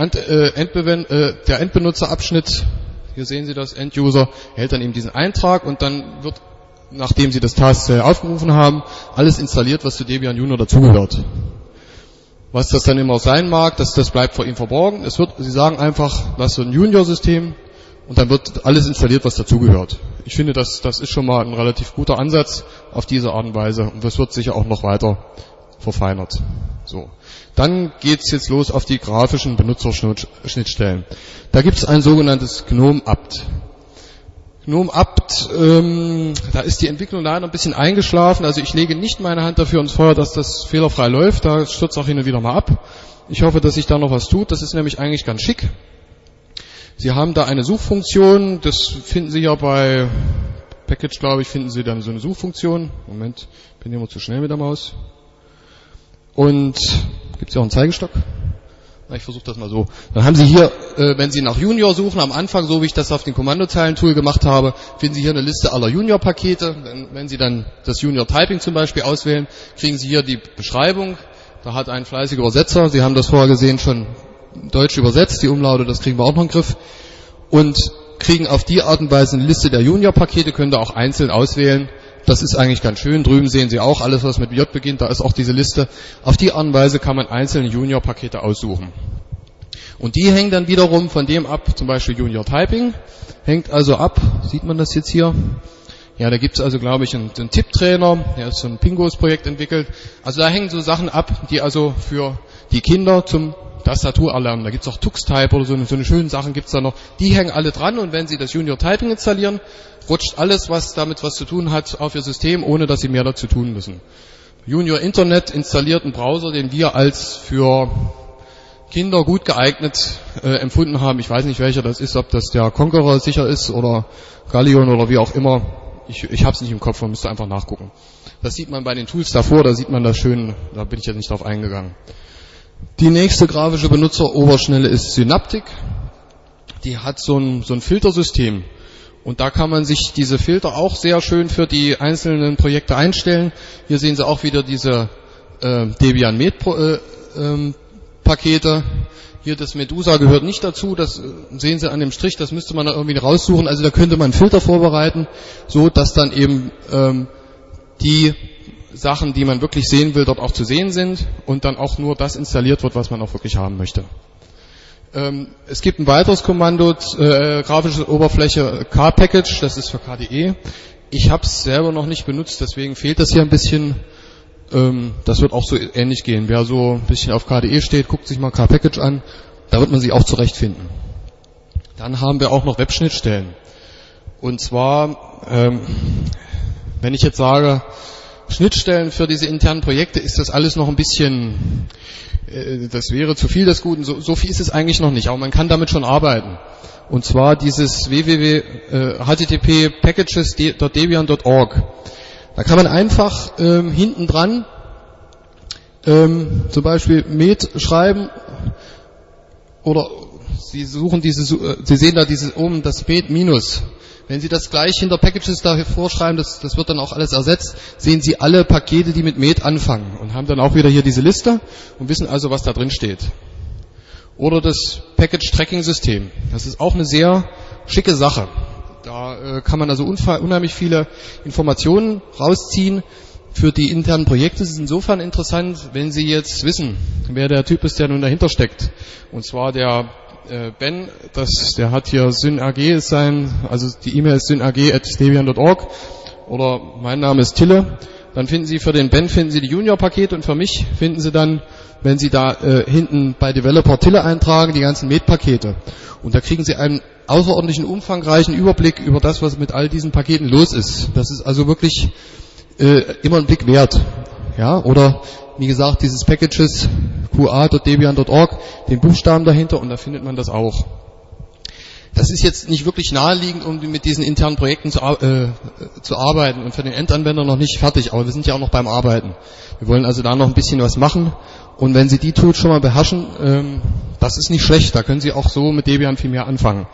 [SPEAKER 1] Endbenutzerabschnitt, hier sehen Sie das, End-User, erhält dann eben diesen Eintrag und dann wird, nachdem Sie das Task aufgerufen haben, alles installiert, was zu Debian Junior dazugehört. Was das dann immer sein mag, das bleibt vor Ihnen verborgen. Sie sagen einfach, das ist so ein Junior-System und dann wird alles installiert, was dazugehört. Ich finde, das ist schon mal ein relativ guter Ansatz auf diese Art und Weise und das wird sicher auch noch weiter verfeinert. So. Dann geht's jetzt los auf die grafischen Benutzerschnittstellen. Da gibt's ein sogenanntes GNOME-apt. GNOME-apt, da ist die Entwicklung leider ein bisschen eingeschlafen. Also ich lege nicht meine Hand dafür ins Feuer, dass das fehlerfrei läuft. Da stürzt auch hin und wieder mal ab. Ich hoffe, dass sich da noch was tut. Das ist nämlich eigentlich ganz schick. Sie haben da eine Suchfunktion. Das finden Sie ja bei Package, glaube ich, finden Sie dann so eine Suchfunktion. Moment, bin immer zu schnell mit der Maus. Und gibt's ja auch einen Zeigestock? Na, ich versuche das mal so. Dann haben Sie hier, wenn Sie nach Junior suchen, am Anfang, so wie ich das auf dem Kommandozeilen-Tool gemacht habe, finden Sie hier eine Liste aller Junior-Pakete. Wenn Sie dann das Junior-Typing zum Beispiel auswählen, kriegen Sie hier die Beschreibung. Da hat ein fleißiger Übersetzer, Sie haben das vorher gesehen, schon Deutsch übersetzt, die Umlaute, das kriegen wir auch noch in den Griff. Und kriegen auf die Art und Weise eine Liste der Junior-Pakete, können da auch einzeln auswählen. Das ist eigentlich ganz schön. Drüben sehen Sie auch alles, was mit J beginnt. Da ist auch diese Liste. Auf die Art und Weise kann man einzelne Junior-Pakete aussuchen. Und die hängen dann wiederum von dem ab, zum Beispiel Junior Typing, hängt also ab, sieht man das jetzt hier? Ja, da gibt es also, glaube ich, einen Tipptrainer, der ist so ein Pingos-Projekt entwickelt. Also da hängen so Sachen ab, die also für die Kinder zum Tastatur erlernen. Da gibt es auch Tux-Type oder so eine schönen Sachen gibt es da noch. Die hängen alle dran und wenn Sie das Junior Typing installieren, rutscht alles, was damit was zu tun hat, auf Ihr System, ohne dass Sie mehr dazu tun müssen. Junior Internet installiert einen Browser, den wir als für Kinder gut geeignet empfunden haben. Ich weiß nicht, welcher das ist, ob das der Conqueror sicher ist oder Galleon oder wie auch immer. Ich habe es nicht im Kopf, man müsste einfach nachgucken. Das sieht man bei den Tools davor, da sieht man das schön, da bin ich jetzt nicht drauf eingegangen. Die nächste grafische Benutzeroberschnitte ist Synaptic. Die hat so ein Filtersystem. Und da kann man sich diese Filter auch sehr schön für die einzelnen Projekte einstellen. Hier sehen Sie auch wieder diese Debian Med Pakete. Hier das Medusa gehört nicht dazu. Das sehen Sie an dem Strich. Das müsste man da irgendwie raussuchen. Also da könnte man einen Filter vorbereiten, so dass dann eben die Sachen, die man wirklich sehen will, dort auch zu sehen sind und dann auch nur das installiert wird, was man auch wirklich haben möchte. Es gibt ein weiteres Kommando, grafische Oberfläche K-Package, das ist für KDE. Ich habe es selber noch nicht benutzt, deswegen fehlt das hier ein bisschen. Das wird auch so ähnlich gehen. Wer so ein bisschen auf KDE steht, guckt sich mal K-Package an, da wird man sich auch zurechtfinden. Dann haben wir auch noch Webschnittstellen. Und zwar, wenn ich jetzt sage, Schnittstellen für diese internen Projekte, ist das alles noch ein bisschen, das wäre zu viel des Guten, so viel ist es eigentlich noch nicht, aber man kann damit schon arbeiten. Und zwar dieses http://packages.debian.org. Da kann man einfach hinten dran zum Beispiel med schreiben oder Sie sehen da dieses oben, das Med minus. Wenn Sie das gleich hinter Packages da vorschreiben, das wird dann auch alles ersetzt, sehen Sie alle Pakete, die mit Med anfangen und haben dann auch wieder hier diese Liste und wissen also, was da drin steht. Oder das Package-Tracking-System. Das ist auch eine sehr schicke Sache. Da kann man also unheimlich viele Informationen rausziehen für die internen Projekte. Es ist insofern interessant, wenn Sie jetzt wissen, wer der Typ ist, der nun dahinter steckt. Und zwar der Ben, der hat hier synag also die E-Mail ist synag@debian.org oder mein Name ist Tille. Dann finden Sie für den Ben die Junior-Pakete und für mich finden Sie dann, wenn Sie da hinten bei Developer Tille eintragen, die ganzen Med-Pakete. Und da kriegen Sie einen außerordentlichen umfangreichen Überblick über das, was mit all diesen Paketen los ist. Das ist also wirklich immer ein Blick wert. Ja, oder wie gesagt, dieses Packages qa.debian.org, den Buchstaben dahinter, und da findet man das auch. Das ist jetzt nicht wirklich naheliegend, um mit diesen internen Projekten zu arbeiten und für den Endanwender noch nicht fertig, aber wir sind ja auch noch beim Arbeiten. Wir wollen also da noch ein bisschen was machen, und wenn Sie die Tools schon mal beherrschen, das ist nicht schlecht, da können Sie auch so mit Debian viel mehr anfangen.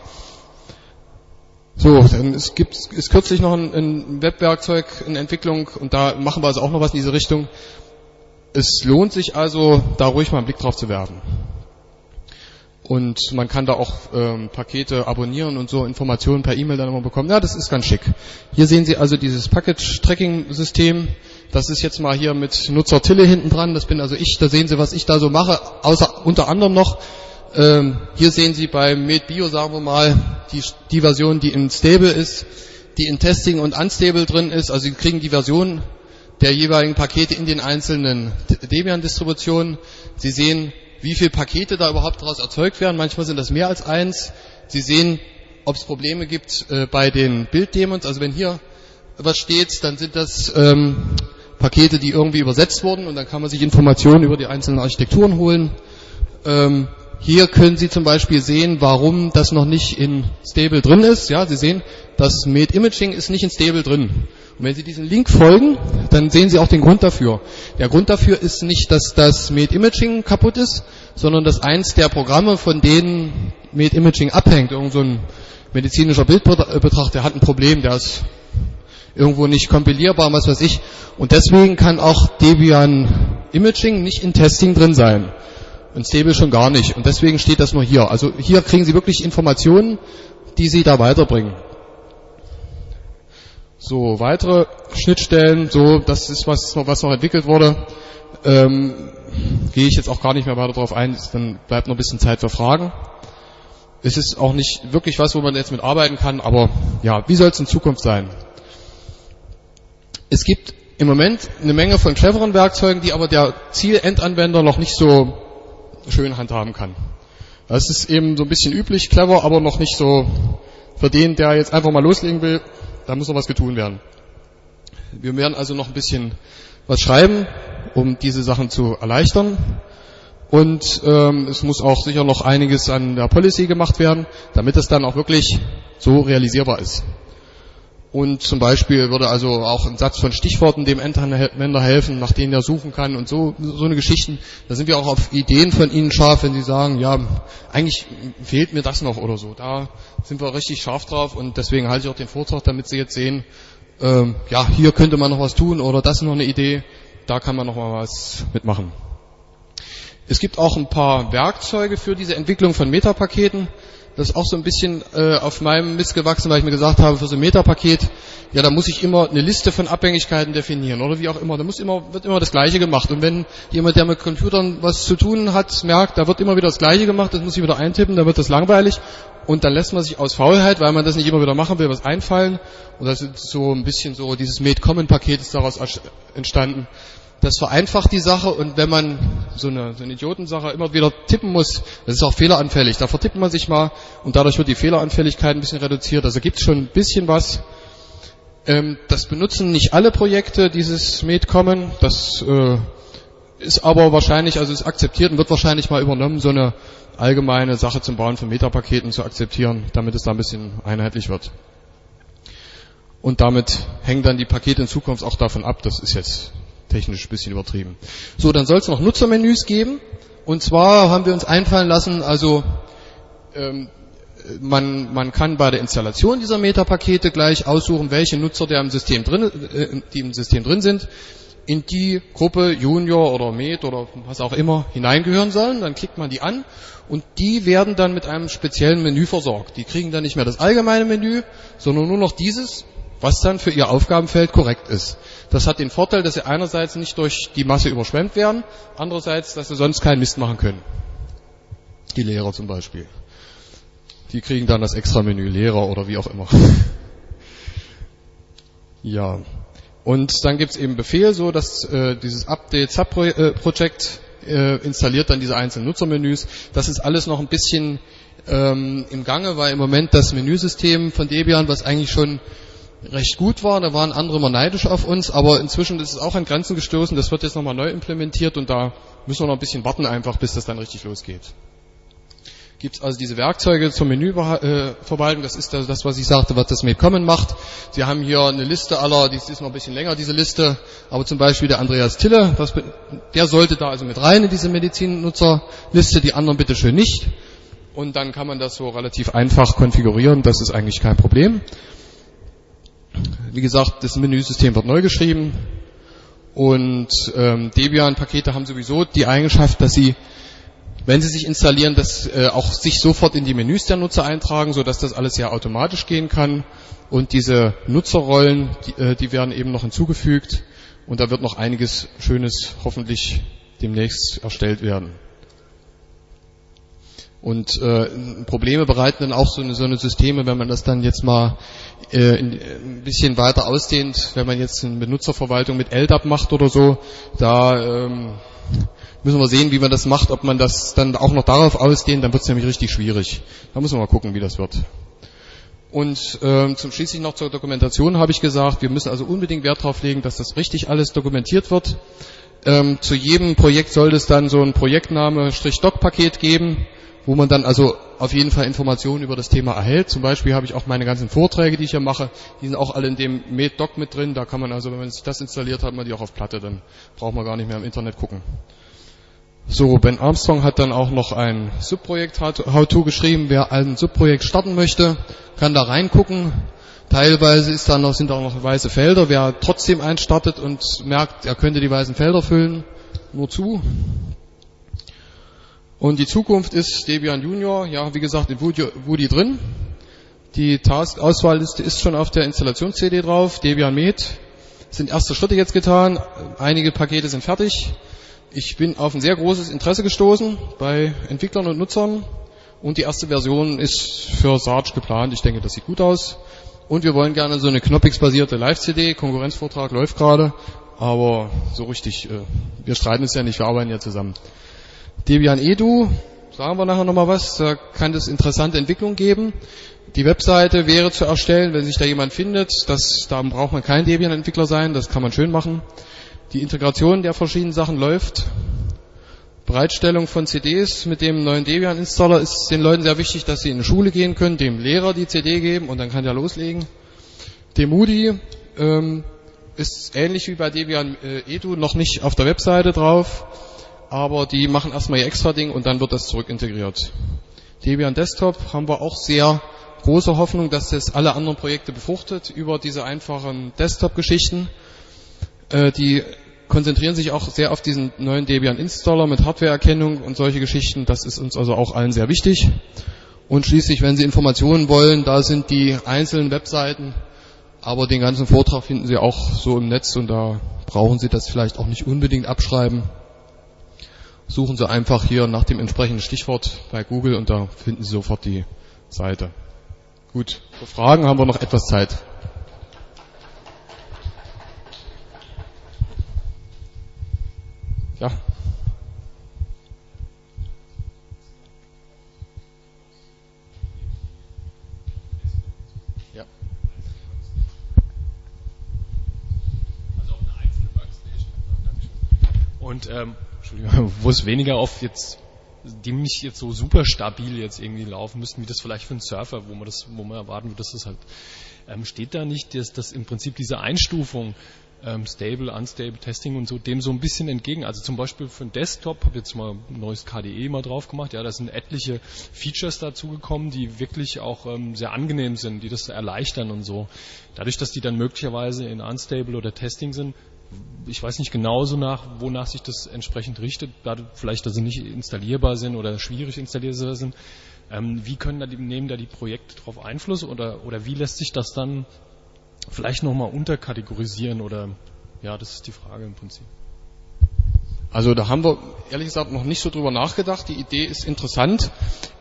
[SPEAKER 1] So, dann ist kürzlich noch ein Webwerkzeug in Entwicklung, und da machen wir also auch noch was in diese Richtung. Es lohnt sich also, da ruhig mal einen Blick drauf zu werfen. Und man kann da auch Pakete abonnieren und so Informationen per E-Mail dann immer bekommen. Ja, das ist ganz schick. Hier sehen Sie also dieses Package-Tracking-System. Das ist jetzt mal hier mit Nutzer Tille hinten dran. Das bin also ich. Da sehen Sie, was ich da so mache. Unter anderem noch, hier sehen Sie bei MedBio, sagen wir mal, die Version, die in Stable ist, die in Testing und Unstable drin ist. Also Sie kriegen die Version der jeweiligen Pakete in den einzelnen Debian-Distributionen. Sie sehen, wie viele Pakete da überhaupt daraus erzeugt werden. Manchmal sind das mehr als eins. Sie sehen, ob es Probleme gibt bei den Bilddemons. Also wenn hier was steht, dann sind das Pakete, die irgendwie übersetzt wurden, und dann kann man sich Informationen über die einzelnen Architekturen holen. Hier können Sie zum Beispiel sehen, warum das noch nicht in Stable drin ist. Ja, Sie sehen, das Med Imaging ist nicht in Stable drin. Und wenn Sie diesem Link folgen, dann sehen Sie auch den Grund dafür. Der Grund dafür ist nicht, dass das Med Imaging kaputt ist, sondern dass eins der Programme, von denen Med Imaging abhängt, irgend so ein medizinischer Bildbetrachter, der hat ein Problem, der ist irgendwo nicht kompilierbar, was weiß ich. Und deswegen kann auch Debian Imaging nicht in Testing drin sein. Und Stable schon gar nicht. Und deswegen steht das nur hier. Also hier kriegen Sie wirklich Informationen, die Sie da weiterbringen. So, weitere Schnittstellen, so, das ist was noch entwickelt wurde. Gehe ich jetzt auch gar nicht mehr weiter drauf ein, dann bleibt noch ein bisschen Zeit für Fragen. Es ist auch nicht wirklich was, wo man jetzt mit arbeiten kann, aber ja, wie soll es in Zukunft sein? Es gibt im Moment eine Menge von cleveren Werkzeugen, die aber der Ziel-Endanwender noch nicht so schön handhaben kann. Das ist eben so ein bisschen üblich, clever, aber noch nicht so für den, der jetzt einfach mal loslegen will. Da muss noch was getan werden. Wir werden also noch ein bisschen was schreiben, um diese Sachen zu erleichtern. Und es muss auch sicher noch einiges an der Policy gemacht werden, damit es dann auch wirklich so realisierbar ist. Und zum Beispiel würde also auch ein Satz von Stichworten dem Endanwender helfen, nach denen er suchen kann und so eine Geschichten. Da sind wir auch auf Ideen von Ihnen scharf, wenn Sie sagen, ja, eigentlich fehlt mir das noch oder so. Da sind wir richtig scharf drauf, und deswegen halte ich auch den Vortrag, damit Sie jetzt sehen, ja, hier könnte man noch was tun, oder das ist noch eine Idee, da kann man noch mal was mitmachen. Es gibt auch ein paar Werkzeuge für diese Entwicklung von Metapaketen. Das ist auch so ein bisschen auf meinem Mist gewachsen, weil ich mir gesagt habe, für so ein Metapaket, ja, da muss ich immer eine Liste von Abhängigkeiten definieren oder wie auch immer. Da wird immer das Gleiche gemacht. Und wenn jemand, der mit Computern was zu tun hat, merkt, da wird immer wieder das Gleiche gemacht, das muss ich wieder eintippen, dann wird das langweilig. Und dann lässt man sich aus Faulheit, weil man das nicht immer wieder machen will, was einfallen. Und das ist so ein bisschen so, dieses Med-Common-Paket ist daraus entstanden. Das vereinfacht die Sache, und wenn man so eine Idiotensache immer wieder tippen muss, das ist auch fehleranfällig. Da vertippt man sich mal, und dadurch wird die Fehleranfälligkeit ein bisschen reduziert. Also gibt es schon ein bisschen was. Das benutzen nicht alle Projekte, dieses Med-Common. Das ist aber wahrscheinlich, also ist akzeptiert und wird wahrscheinlich mal übernommen, so eine allgemeine Sache zum Bauen von Metapaketen zu akzeptieren, damit es da ein bisschen einheitlich wird. Und damit hängen dann die Pakete in Zukunft auch davon ab. Das ist jetzt technisch ein bisschen übertrieben. So, dann soll es noch Nutzermenüs geben. Und zwar haben wir uns einfallen lassen, also Man kann bei der Installation dieser Metapakete gleich aussuchen, welche Nutzer die im System drin sind, in die Gruppe Junior oder Med oder was auch immer hineingehören sollen. Dann klickt man die an und die werden dann mit einem speziellen Menü versorgt. Die kriegen dann nicht mehr das allgemeine Menü, sondern nur noch dieses, was dann für ihr Aufgabenfeld korrekt ist. Das hat den Vorteil, dass sie einerseits nicht durch die Masse überschwemmt werden, andererseits, dass sie sonst keinen Mist machen können. Die Lehrer zum Beispiel. Die kriegen dann das extra Menü, Lehrer oder wie auch immer. Ja. Und dann gibt's eben Befehl, so dass dieses Update Subproject installiert dann diese einzelnen Nutzermenüs. Das ist alles noch ein bisschen im Gange, weil im Moment das Menüsystem von Debian, was eigentlich schon recht gut war, da waren andere immer neidisch auf uns, aber inzwischen ist es auch an Grenzen gestoßen. Das wird jetzt nochmal neu implementiert und da müssen wir noch ein bisschen warten einfach, bis das dann richtig losgeht. Gibt es also diese Werkzeuge zur Menüverwaltung, das ist das, was ich sagte, was das Med-Common macht. Sie haben hier eine Liste aller, die ist noch ein bisschen länger, diese Liste, aber zum Beispiel der Andreas Tille, der sollte da also mit rein in diese Medizinnutzerliste, die anderen bitteschön nicht. Und dann kann man das so relativ einfach konfigurieren, das ist eigentlich kein Problem. Wie gesagt, das Menüsystem wird neu geschrieben und Debian-Pakete haben sowieso die Eigenschaft, dass sie, wenn sie sich installieren, das auch sich sofort in die Menüs der Nutzer eintragen, sodass das alles sehr automatisch gehen kann. Und diese Nutzerrollen, die werden eben noch hinzugefügt und da wird noch einiges Schönes hoffentlich demnächst erstellt werden. Und Probleme bereiten dann auch so eine Systeme, wenn man das dann jetzt mal ein bisschen weiter ausdehnt, wenn man jetzt eine Benutzerverwaltung mit LDAP macht oder so, da müssen wir sehen, wie man das macht, ob man das dann auch noch darauf ausdehnt, dann wird es nämlich richtig schwierig. Da müssen wir mal gucken, wie das wird. Und zum Schließlich noch zur Dokumentation habe ich gesagt, wir müssen also unbedingt Wert darauf legen, dass das richtig alles dokumentiert wird. Zu jedem Projekt soll es dann so ein Projektname-Doc-Paket geben, wo man dann also auf jeden Fall Informationen über das Thema erhält. Zum Beispiel habe ich auch meine ganzen Vorträge, die ich hier mache, die sind auch alle in dem Med-Doc mit drin. Da kann man also, wenn man sich das installiert hat, man die auch auf Platte, dann braucht man gar nicht mehr im Internet gucken. So, Ben Armstrong hat dann auch noch ein Subprojekt How-To geschrieben. Wer ein Subprojekt starten möchte, kann da reingucken. Teilweise sind da noch weiße Felder. Wer trotzdem eins startet und merkt, er könnte die weißen Felder füllen, nur zu. Und die Zukunft ist Debian Junior, ja, wie gesagt, in Woody drin. Die Task-Auswahlliste ist schon auf der Installations-CD drauf. Debian Med sind erste Schritte jetzt getan. Einige Pakete sind fertig. Ich bin auf ein sehr großes Interesse gestoßen bei Entwicklern und Nutzern. Und die erste Version ist für Sarge geplant. Ich denke, das sieht gut aus. Und wir wollen gerne so eine Knoppix-basierte Live-CD. Konkurrenzvortrag läuft gerade. Aber so richtig, wir streiten es ja nicht, wir arbeiten ja zusammen. Debian Edu, sagen wir nachher nochmal was, da kann es interessante Entwicklungen geben. Die Webseite wäre zu erstellen, wenn sich da jemand findet, da braucht man kein Debian-Entwickler sein, das kann man schön machen. Die Integration der verschiedenen Sachen läuft. Bereitstellung von CDs mit dem neuen Debian-Installer ist den Leuten sehr wichtig, dass sie in eine Schule gehen können, dem Lehrer die CD geben und dann kann der loslegen. Demudi ist ähnlich wie bei Debian Edu noch nicht auf der Webseite drauf. Aber die machen erstmal ihr extra Ding und dann wird das zurückintegriert. Debian Desktop haben wir auch sehr große Hoffnung, dass das alle anderen Projekte befruchtet über diese einfachen Desktop-Geschichten. Die konzentrieren sich auch sehr auf diesen neuen Debian-Installer mit Hardware-Erkennung und solche Geschichten. Das ist uns also auch allen sehr wichtig. Und schließlich, wenn Sie Informationen wollen, da sind die einzelnen Webseiten, aber den ganzen Vortrag finden Sie auch so im Netz und da brauchen Sie das vielleicht auch nicht unbedingt abschreiben. Suchen Sie einfach hier nach dem entsprechenden Stichwort bei Google und da finden Sie sofort die Seite. Gut, für Fragen haben wir noch etwas Zeit. Ja. Ja.
[SPEAKER 2] Also auf eine einzelne Workstation. Und wo es weniger auf jetzt, die nicht jetzt so super stabil jetzt irgendwie laufen müssten, wie das vielleicht für einen Surfer, wo man erwarten würde, dass das halt steht da nicht, dass im Prinzip diese Einstufung Stable, Unstable Testing und so, dem so ein bisschen entgegen. Also zum Beispiel für einen Desktop, habe jetzt mal ein neues KDE mal drauf gemacht, ja, da sind etliche Features dazugekommen, die wirklich auch sehr angenehm sind, die das erleichtern und so. Dadurch, dass die dann möglicherweise in Unstable oder Testing sind, ich weiß nicht genau so wonach sich das entsprechend richtet, vielleicht, dass sie nicht installierbar sind oder schwierig installierbar sind. Wie nehmen da die Projekte drauf Einfluss oder wie lässt sich das dann vielleicht nochmal unterkategorisieren oder, ja, das ist die Frage im Prinzip.
[SPEAKER 1] Also da haben wir ehrlich gesagt noch nicht so drüber nachgedacht. Die Idee ist interessant.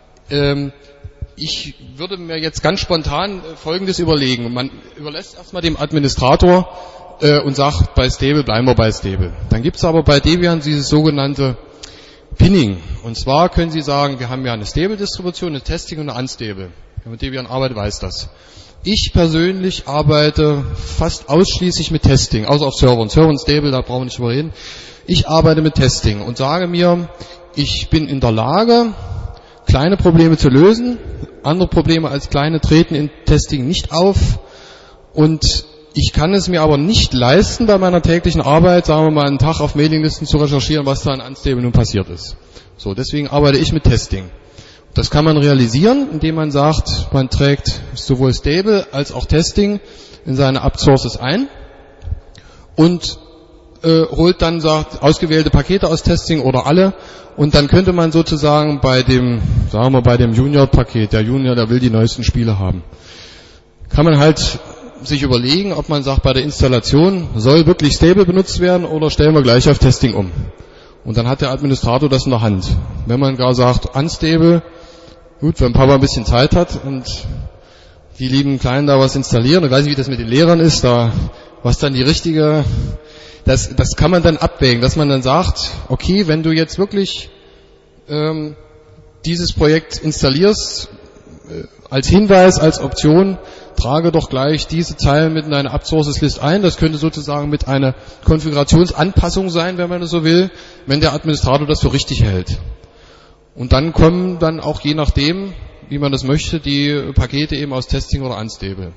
[SPEAKER 1] Ich würde mir jetzt ganz spontan Folgendes überlegen. Man überlässt erstmal dem Administrator und sagt, bei Stable bleiben wir bei Stable. Dann gibt es aber bei Debian dieses sogenannte Pinning. Und zwar können Sie sagen, wir haben ja eine Stable-Distribution, eine Testing und eine Unstable. Wer mit Debian arbeitet, weiß das. Ich persönlich arbeite fast ausschließlich mit Testing, außer auf Servern. Server und Stable, da brauchen wir nicht drüber reden. Ich arbeite mit Testing und sage mir, ich bin in der Lage, kleine Probleme zu lösen. Andere Probleme als kleine treten in Testing nicht auf. Und ich kann es mir aber nicht leisten, bei meiner täglichen Arbeit, sagen wir mal, einen Tag auf Mailinglisten zu recherchieren, was da in Unstable nun passiert ist. So, deswegen arbeite ich mit Testing. Das kann man realisieren, indem man sagt, man trägt sowohl Stable als auch Testing in seine Apt-Sources ein und holt dann, sagt, ausgewählte Pakete aus Testing oder alle, und dann könnte man sozusagen bei dem Junior-Paket, der Junior, der will die neuesten Spiele haben, kann man halt sich überlegen, ob man sagt, bei der Installation soll wirklich Stable benutzt werden oder stellen wir gleich auf Testing um. Und dann hat der Administrator das in der Hand. Wenn man gar sagt, Unstable, gut, wenn Papa ein bisschen Zeit hat und die lieben Kleinen da was installieren, ich weiß nicht, wie das mit den Lehrern ist, da was dann die richtige, das kann man dann abwägen, dass man dann sagt, okay, wenn du jetzt wirklich dieses Projekt installierst, als Hinweis, als Option, trage doch gleich diese Zeilen mit in deine Apt-Sources-List ein. Das könnte sozusagen mit einer Konfigurationsanpassung sein, wenn man es so will, wenn der Administrator das für richtig hält. Und dann kommen dann auch je nachdem, wie man das möchte, die Pakete eben aus Testing oder Unstable.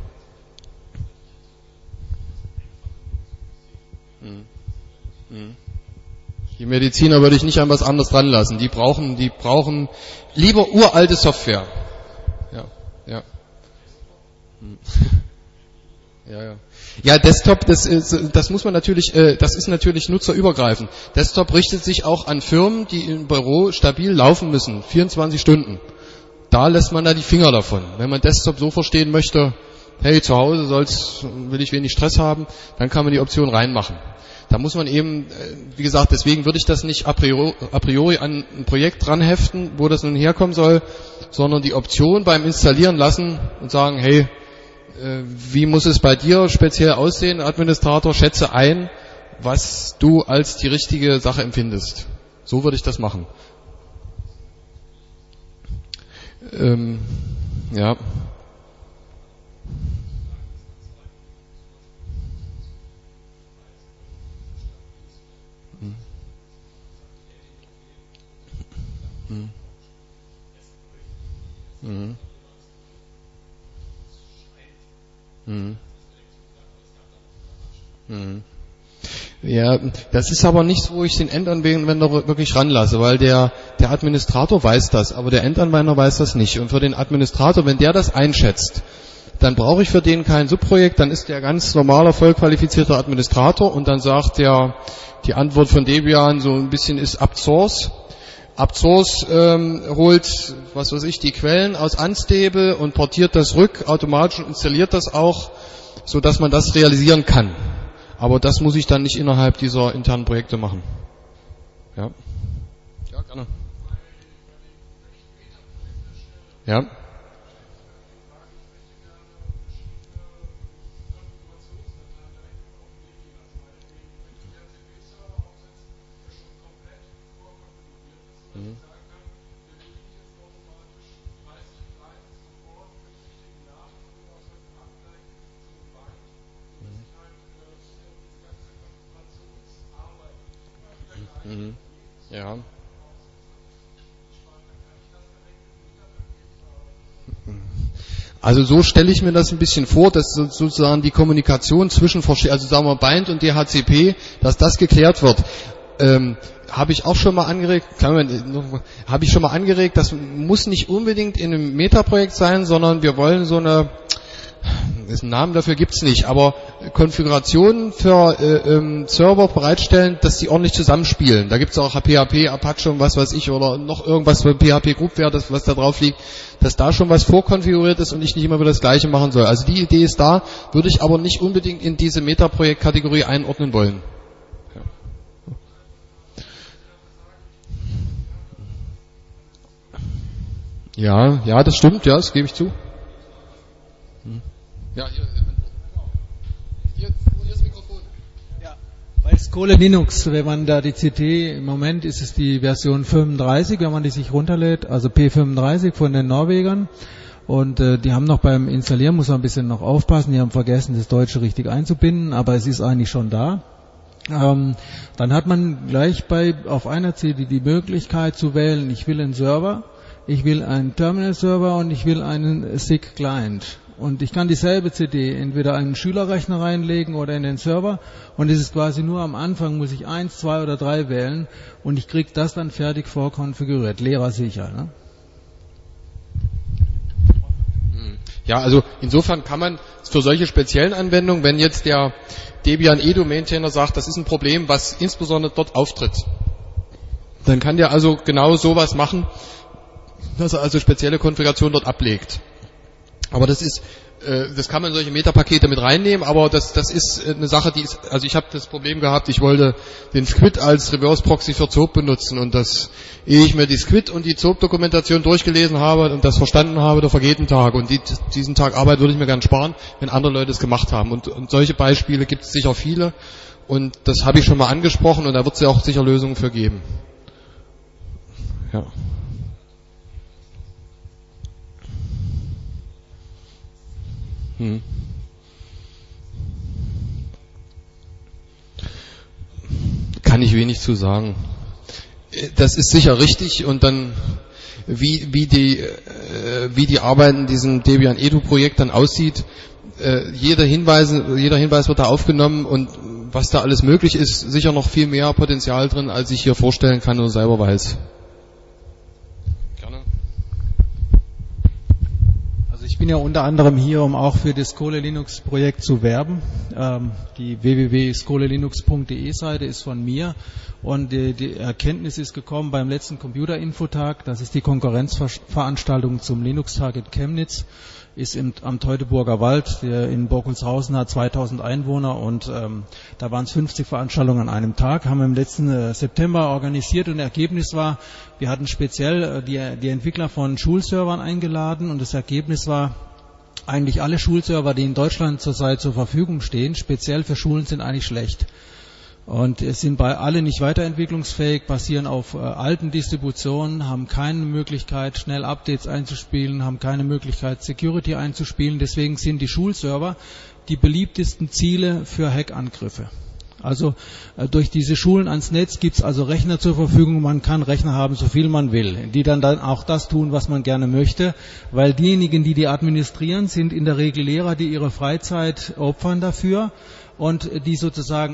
[SPEAKER 1] Die Mediziner würde ich nicht an was anderes dran lassen. Die brauchen lieber uralte Software. Ja. Ja, Desktop, das muss man natürlich, das ist natürlich nutzerübergreifend. Desktop richtet sich auch an Firmen, die im Büro stabil laufen müssen, 24 Stunden. Da lässt man da die Finger davon. Wenn man Desktop so verstehen möchte, hey, zu Hause will ich wenig Stress haben, dann kann man die Option reinmachen. Da muss man eben, wie gesagt, deswegen würde ich das nicht a priori an ein Projekt dran heften, wo das nun herkommen soll, sondern die Option beim Installieren lassen und sagen, hey, wie muss es bei dir speziell aussehen, Administrator, schätze ein, was du als die richtige Sache empfindest. So würde ich das machen. Ja. Ja, das ist aber nichts, wo ich den Endanwender wirklich ranlasse, weil der Administrator weiß das, aber der Endanwender weiß das nicht. Und für den Administrator, wenn der das einschätzt, dann brauche ich für den kein Subprojekt, dann ist der ganz normaler, voll qualifizierter Administrator und dann sagt der, die Antwort von Debian so ein bisschen ist Apt-Source. Apt-Source holt, was weiß ich, die Quellen aus Unstable und portiert das rück automatisch und installiert das auch, so dass man das realisieren kann. Aber das muss ich dann nicht innerhalb dieser internen Projekte machen. Ja. Ja, gerne. Ja. Ja. Also so stelle ich mir das ein bisschen vor, dass sozusagen die Kommunikation zwischen, also sagen wir Bind und DHCP, dass das geklärt wird. Habe ich schon mal angeregt, das muss nicht unbedingt in einem Meta-Projekt sein, sondern wir wollen so einen Namen dafür gibt's nicht, aber Konfigurationen für Server bereitstellen, dass die ordentlich zusammenspielen. Da gibt's auch PHP, Apache und was weiß ich, oder noch irgendwas für PHP Groupware, was da drauf liegt, dass da schon was vorkonfiguriert ist und ich nicht immer wieder das Gleiche machen soll. Also die Idee ist da, würde ich aber nicht unbedingt in diese Meta-Projekt-Kategorie einordnen wollen. Ja, das stimmt, ja, das gebe ich zu. Ja, hier ist das Mikrofon.
[SPEAKER 3] Ja, bei Skole Linux, wenn man da die CT, im Moment ist es die Version 35, wenn man die sich runterlädt, also P35 von den Norwegern. Und die haben noch beim Installieren, muss man ein bisschen noch aufpassen, die haben vergessen, das Deutsche richtig einzubinden, aber es ist eigentlich schon da. Dann hat man gleich auf einer CD die Möglichkeit zu wählen, ich will einen Server, ich will einen Terminal-Server und ich will einen SIG-Client. Und ich kann dieselbe CD entweder einen Schülerrechner reinlegen oder in den Server. Und es ist quasi nur am Anfang, muss ich 1, 2 oder 3 wählen. Und ich kriege das dann fertig vorkonfiguriert, lehrersicher. Ne?
[SPEAKER 1] Ja, also insofern kann man für solche speziellen Anwendungen, wenn jetzt der Debian Edu Maintainer sagt, das ist ein Problem, was insbesondere dort auftritt, dann kann der also genau sowas machen, dass er also spezielle Konfigurationen dort ablegt. Aber das kann man in solche Metapakete mit reinnehmen, aber das ist eine Sache, also ich habe das Problem gehabt, ich wollte den Squid als Reverse Proxy für ZOP benutzen und ehe ich mir die Squid und die ZOP-Dokumentation durchgelesen habe und das verstanden habe, da vergeht ein Tag und diesen Tag Arbeit würde ich mir gern sparen, wenn andere Leute es gemacht haben und solche Beispiele gibt es sicher viele und das habe ich schon mal angesprochen und da wird es ja auch sicher Lösungen für geben. Ja. Kann ich wenig zu sagen. Das ist sicher richtig und dann wie die Arbeit in diesem Debian Edu Projekt dann aussieht, jeder Hinweis wird da aufgenommen und was da alles möglich ist, sicher noch viel mehr Potenzial drin, als ich hier vorstellen kann und selber weiß.
[SPEAKER 3] Ich bin ja unter anderem hier, um auch für das Skole Linux Projekt zu werben. Die www.skolelinux.de Seite ist von mir und die Erkenntnis ist gekommen beim letzten Computer-Infotag, das ist die Konkurrenzveranstaltung zum Linux-Tag in Chemnitz, ist am Teutoburger Wald, der in Borkulshausen hat 2000 Einwohner und da waren es 50 Veranstaltungen an einem Tag, haben wir im letzten September organisiert und Ergebnis war, wir hatten speziell die Entwickler von Schulservern eingeladen und das Ergebnis war, eigentlich alle Schulserver, die in Deutschland zurzeit zur Verfügung stehen, speziell für Schulen, sind eigentlich schlecht. Und es sind alle nicht weiterentwicklungsfähig, basieren auf alten Distributionen, haben keine Möglichkeit, schnell Updates einzuspielen, haben keine Möglichkeit, Security einzuspielen. Deswegen sind die Schulserver die beliebtesten Ziele für Hackangriffe. Also durch diese Schulen ans Netz gibt es also Rechner zur Verfügung. Man kann Rechner haben, so viel man will, die dann auch das tun, was man gerne möchte, weil diejenigen, die administrieren, sind in der Regel Lehrer, die ihre Freizeit opfern dafür und die sozusagen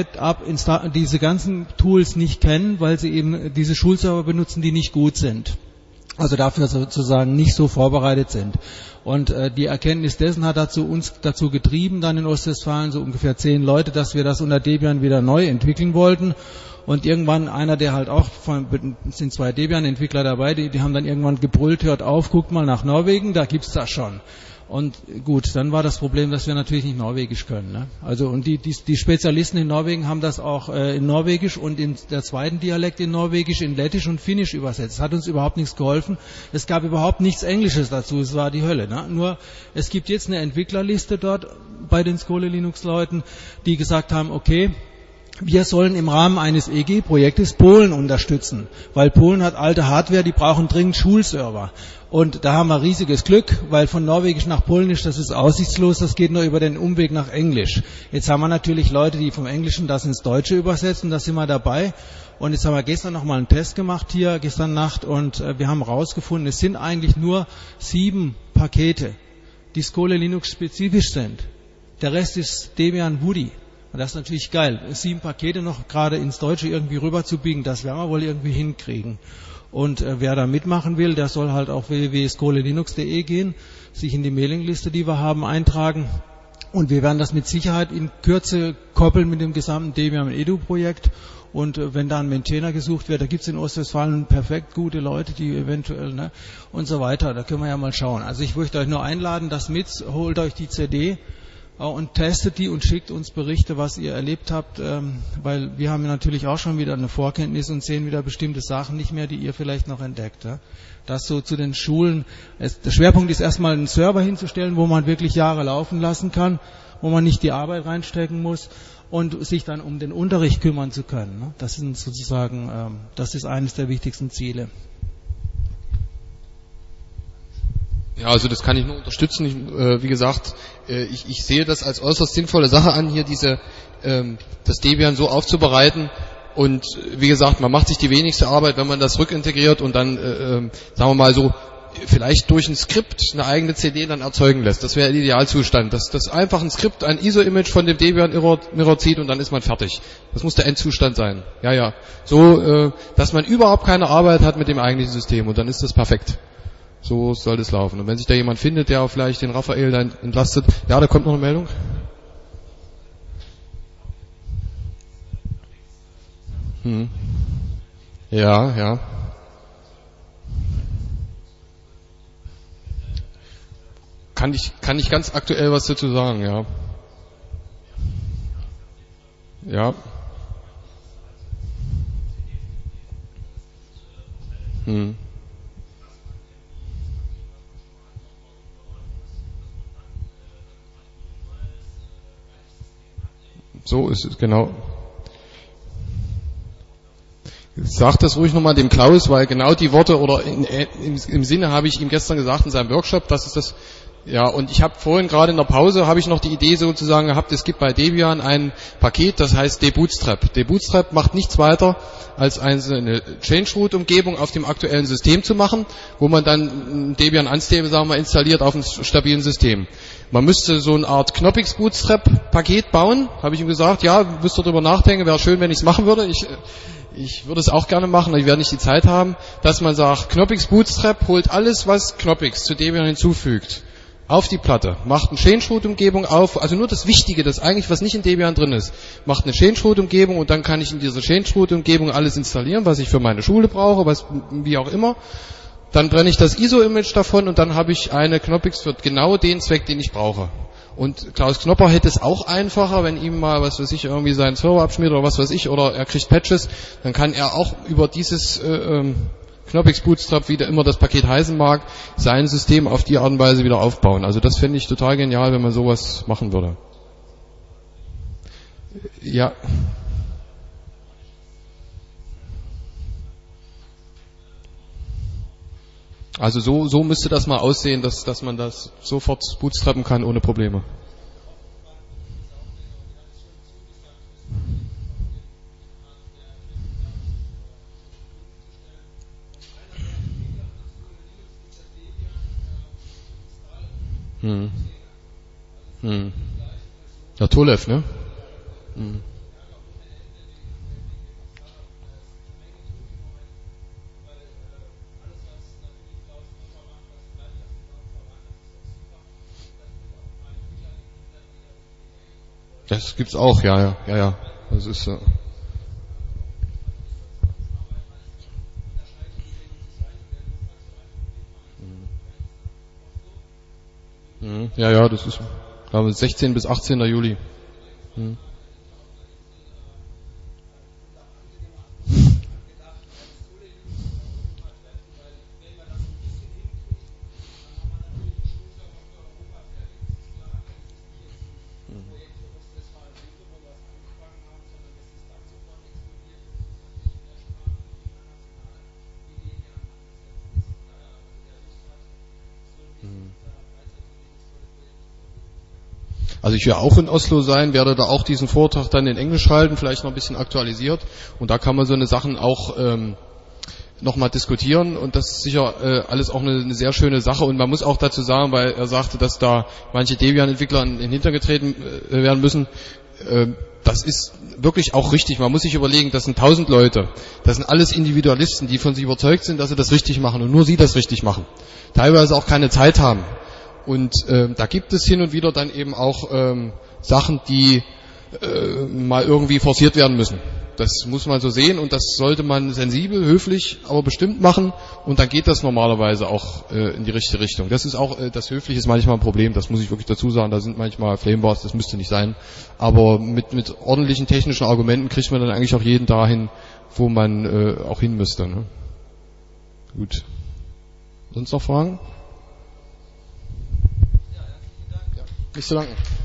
[SPEAKER 3] diese ganzen Tools nicht kennen, weil sie eben diese Schulserver benutzen, die nicht gut sind. Also dafür sozusagen nicht so vorbereitet sind. Und die Erkenntnis dessen hat uns dazu getrieben, dann in Ostwestfalen so ungefähr 10 Leute, dass wir das unter Debian wieder neu entwickeln wollten. Und irgendwann einer, der halt auch, sind 2 Debian-Entwickler dabei, die haben dann irgendwann gebrüllt, hört auf, guckt mal nach Norwegen, da gibt's das schon. Und gut, dann war das Problem, dass wir natürlich nicht Norwegisch können. Ne? Also und die Spezialisten in Norwegen haben das auch in Norwegisch und in der zweiten Dialekt in Norwegisch, in Lettisch und Finnisch übersetzt. Das hat uns überhaupt nichts geholfen. Es gab überhaupt nichts Englisches dazu. Es war die Hölle. Ne? Nur es gibt jetzt eine Entwicklerliste dort bei den Skole Linux Leuten, die gesagt haben, okay, wir sollen im Rahmen eines EG-Projektes Polen unterstützen, weil Polen hat alte Hardware, die brauchen dringend Schulserver. Und da haben wir riesiges Glück, weil von Norwegisch nach Polnisch, das ist aussichtslos, das geht nur über den Umweg nach Englisch. Jetzt haben wir natürlich Leute, die vom Englischen das ins Deutsche übersetzen, da sind wir dabei. Und jetzt haben wir gestern nochmal einen Test gemacht hier, gestern Nacht, und wir haben rausgefunden, es sind eigentlich nur 7 Pakete die Skole Linux spezifisch sind. Der Rest ist Debian Woody. Und das ist natürlich geil. 7 Pakete noch gerade ins Deutsche irgendwie rüberzubiegen, das werden wir wohl irgendwie hinkriegen. Und wer da mitmachen will, der soll halt auf www.skolelinux.de gehen, sich in die Mailingliste, die wir haben, eintragen. Und wir werden das mit Sicherheit in Kürze koppeln mit dem gesamten Debian Edu-Projekt. Und wenn da ein Maintainer gesucht wird, da gibt es in Ostwestfalen perfekt gute Leute, die eventuell, und so weiter. Da können wir ja mal schauen. Also ich möchte euch nur einladen, das mit, holt euch die CD und testet die und schickt uns Berichte, was ihr erlebt habt, weil wir haben natürlich auch schon wieder eine Vorkenntnis und sehen wieder bestimmte Sachen nicht mehr, die ihr vielleicht noch entdeckt. Das so zu den Schulen. Der Schwerpunkt ist erstmal einen Server hinzustellen, wo man wirklich Jahre laufen lassen kann, wo man nicht die Arbeit reinstecken muss und sich dann um den Unterricht kümmern zu können. Das sind sozusagen, das ist eines der wichtigsten Ziele.
[SPEAKER 1] Ja, also das kann ich nur unterstützen. Wie gesagt, ich sehe das als äußerst sinnvolle Sache an, hier das Debian so aufzubereiten. Und wie gesagt, man macht sich die wenigste Arbeit, wenn man das rückintegriert und dann, sagen wir mal so, vielleicht durch ein Skript eine eigene CD dann erzeugen lässt. Das wäre der Idealzustand. Dass einfach ein Skript ein ISO-Image von dem Debian-Mirror zieht und dann ist man fertig. Das muss der Endzustand sein. Ja. So, dass man überhaupt keine Arbeit hat mit dem eigentlichen System und dann ist das perfekt. So soll das laufen. Und wenn sich da jemand findet, der auch vielleicht den Raphael dann entlastet. Ja, da kommt noch eine Meldung. Ja. Kann ich ganz aktuell was dazu sagen, ja. Ja. So ist es, genau. Sag das ruhig nochmal dem Klaus, weil genau die Worte oder im Sinne habe ich ihm gestern gesagt in seinem Workshop, das ist das. Ja, und ich habe vorhin gerade in der Pause habe ich noch die Idee sozusagen gehabt, es gibt bei Debian ein Paket, das heißt debootstrap. Debootstrap macht nichts weiter, als eine Change-Root-Umgebung auf dem aktuellen System zu machen, wo man dann Debian Unstable, sagen wir mal, installiert auf einem stabilen System. Man müsste so eine Art Knoppix Bootstrap-Paket bauen, habe ich ihm gesagt, ja, müsst ihr darüber nachdenken, wäre schön, wenn ich es machen würde. Ich würde es auch gerne machen, aber ich werde nicht die Zeit haben, dass man sagt, Knoppix Bootstrap holt alles, was Knoppix zu Debian hinzufügt, auf die Platte, macht eine Change-Root-Umgebung auf, also nur das Wichtige, das eigentlich, was nicht in Debian drin ist, macht eine Change-Root-Umgebung und dann kann ich in dieser Change-Root-Umgebung alles installieren, was ich für meine Schule brauche, wie auch immer. Dann brenne ich das ISO-Image davon und dann habe ich eine Knoppix für genau den Zweck, den ich brauche. Und Klaus Knopper hätte es auch einfacher, wenn ihm mal, was weiß ich, irgendwie seinen Server abschmiert oder was weiß ich, oder er kriegt Patches, dann kann er auch über dieses Knoppix Bootstrap, wie immer das Paket heißen mag, sein System auf die Art und Weise wieder aufbauen. Also das fände ich total genial, wenn man sowas machen würde. Ja. Also so müsste das mal aussehen, dass man das sofort bootstrappen kann ohne Probleme. Ja, Tolev, ne? Das gibt's auch, ja. Das ist so. Ja, das ist, glaube ich, 16 bis 18. Juli. Also ich werde auch in Oslo sein, werde da auch diesen Vortrag dann in Englisch halten, vielleicht noch ein bisschen aktualisiert. Und da kann man so eine Sachen auch nochmal diskutieren und das ist sicher alles auch eine sehr schöne Sache und man muss auch dazu sagen, weil er sagte, dass da manche Debian-Entwickler in den Hintern getreten werden müssen, das ist wirklich auch richtig. Man muss sich überlegen, das sind 1000 Leute, das sind alles Individualisten, die von sich überzeugt sind, dass sie das richtig machen und nur sie das richtig machen. Teilweise auch keine Zeit haben. Und da gibt es hin und wieder dann eben auch Sachen, die mal irgendwie forciert werden müssen. Das muss man so sehen und das sollte man sensibel, höflich, aber bestimmt machen und dann geht das normalerweise auch in die richtige Richtung. Das ist auch, das Höfliche ist manchmal ein Problem, das muss ich wirklich dazu sagen, da sind manchmal Flamewars, das müsste nicht sein, aber mit ordentlichen technischen Argumenten kriegt man dann eigentlich auch jeden dahin, wo man auch hin müsste. Ne? Gut. Sonst noch Fragen? Ja, herzlichen Dank. Ja, nicht zu danken.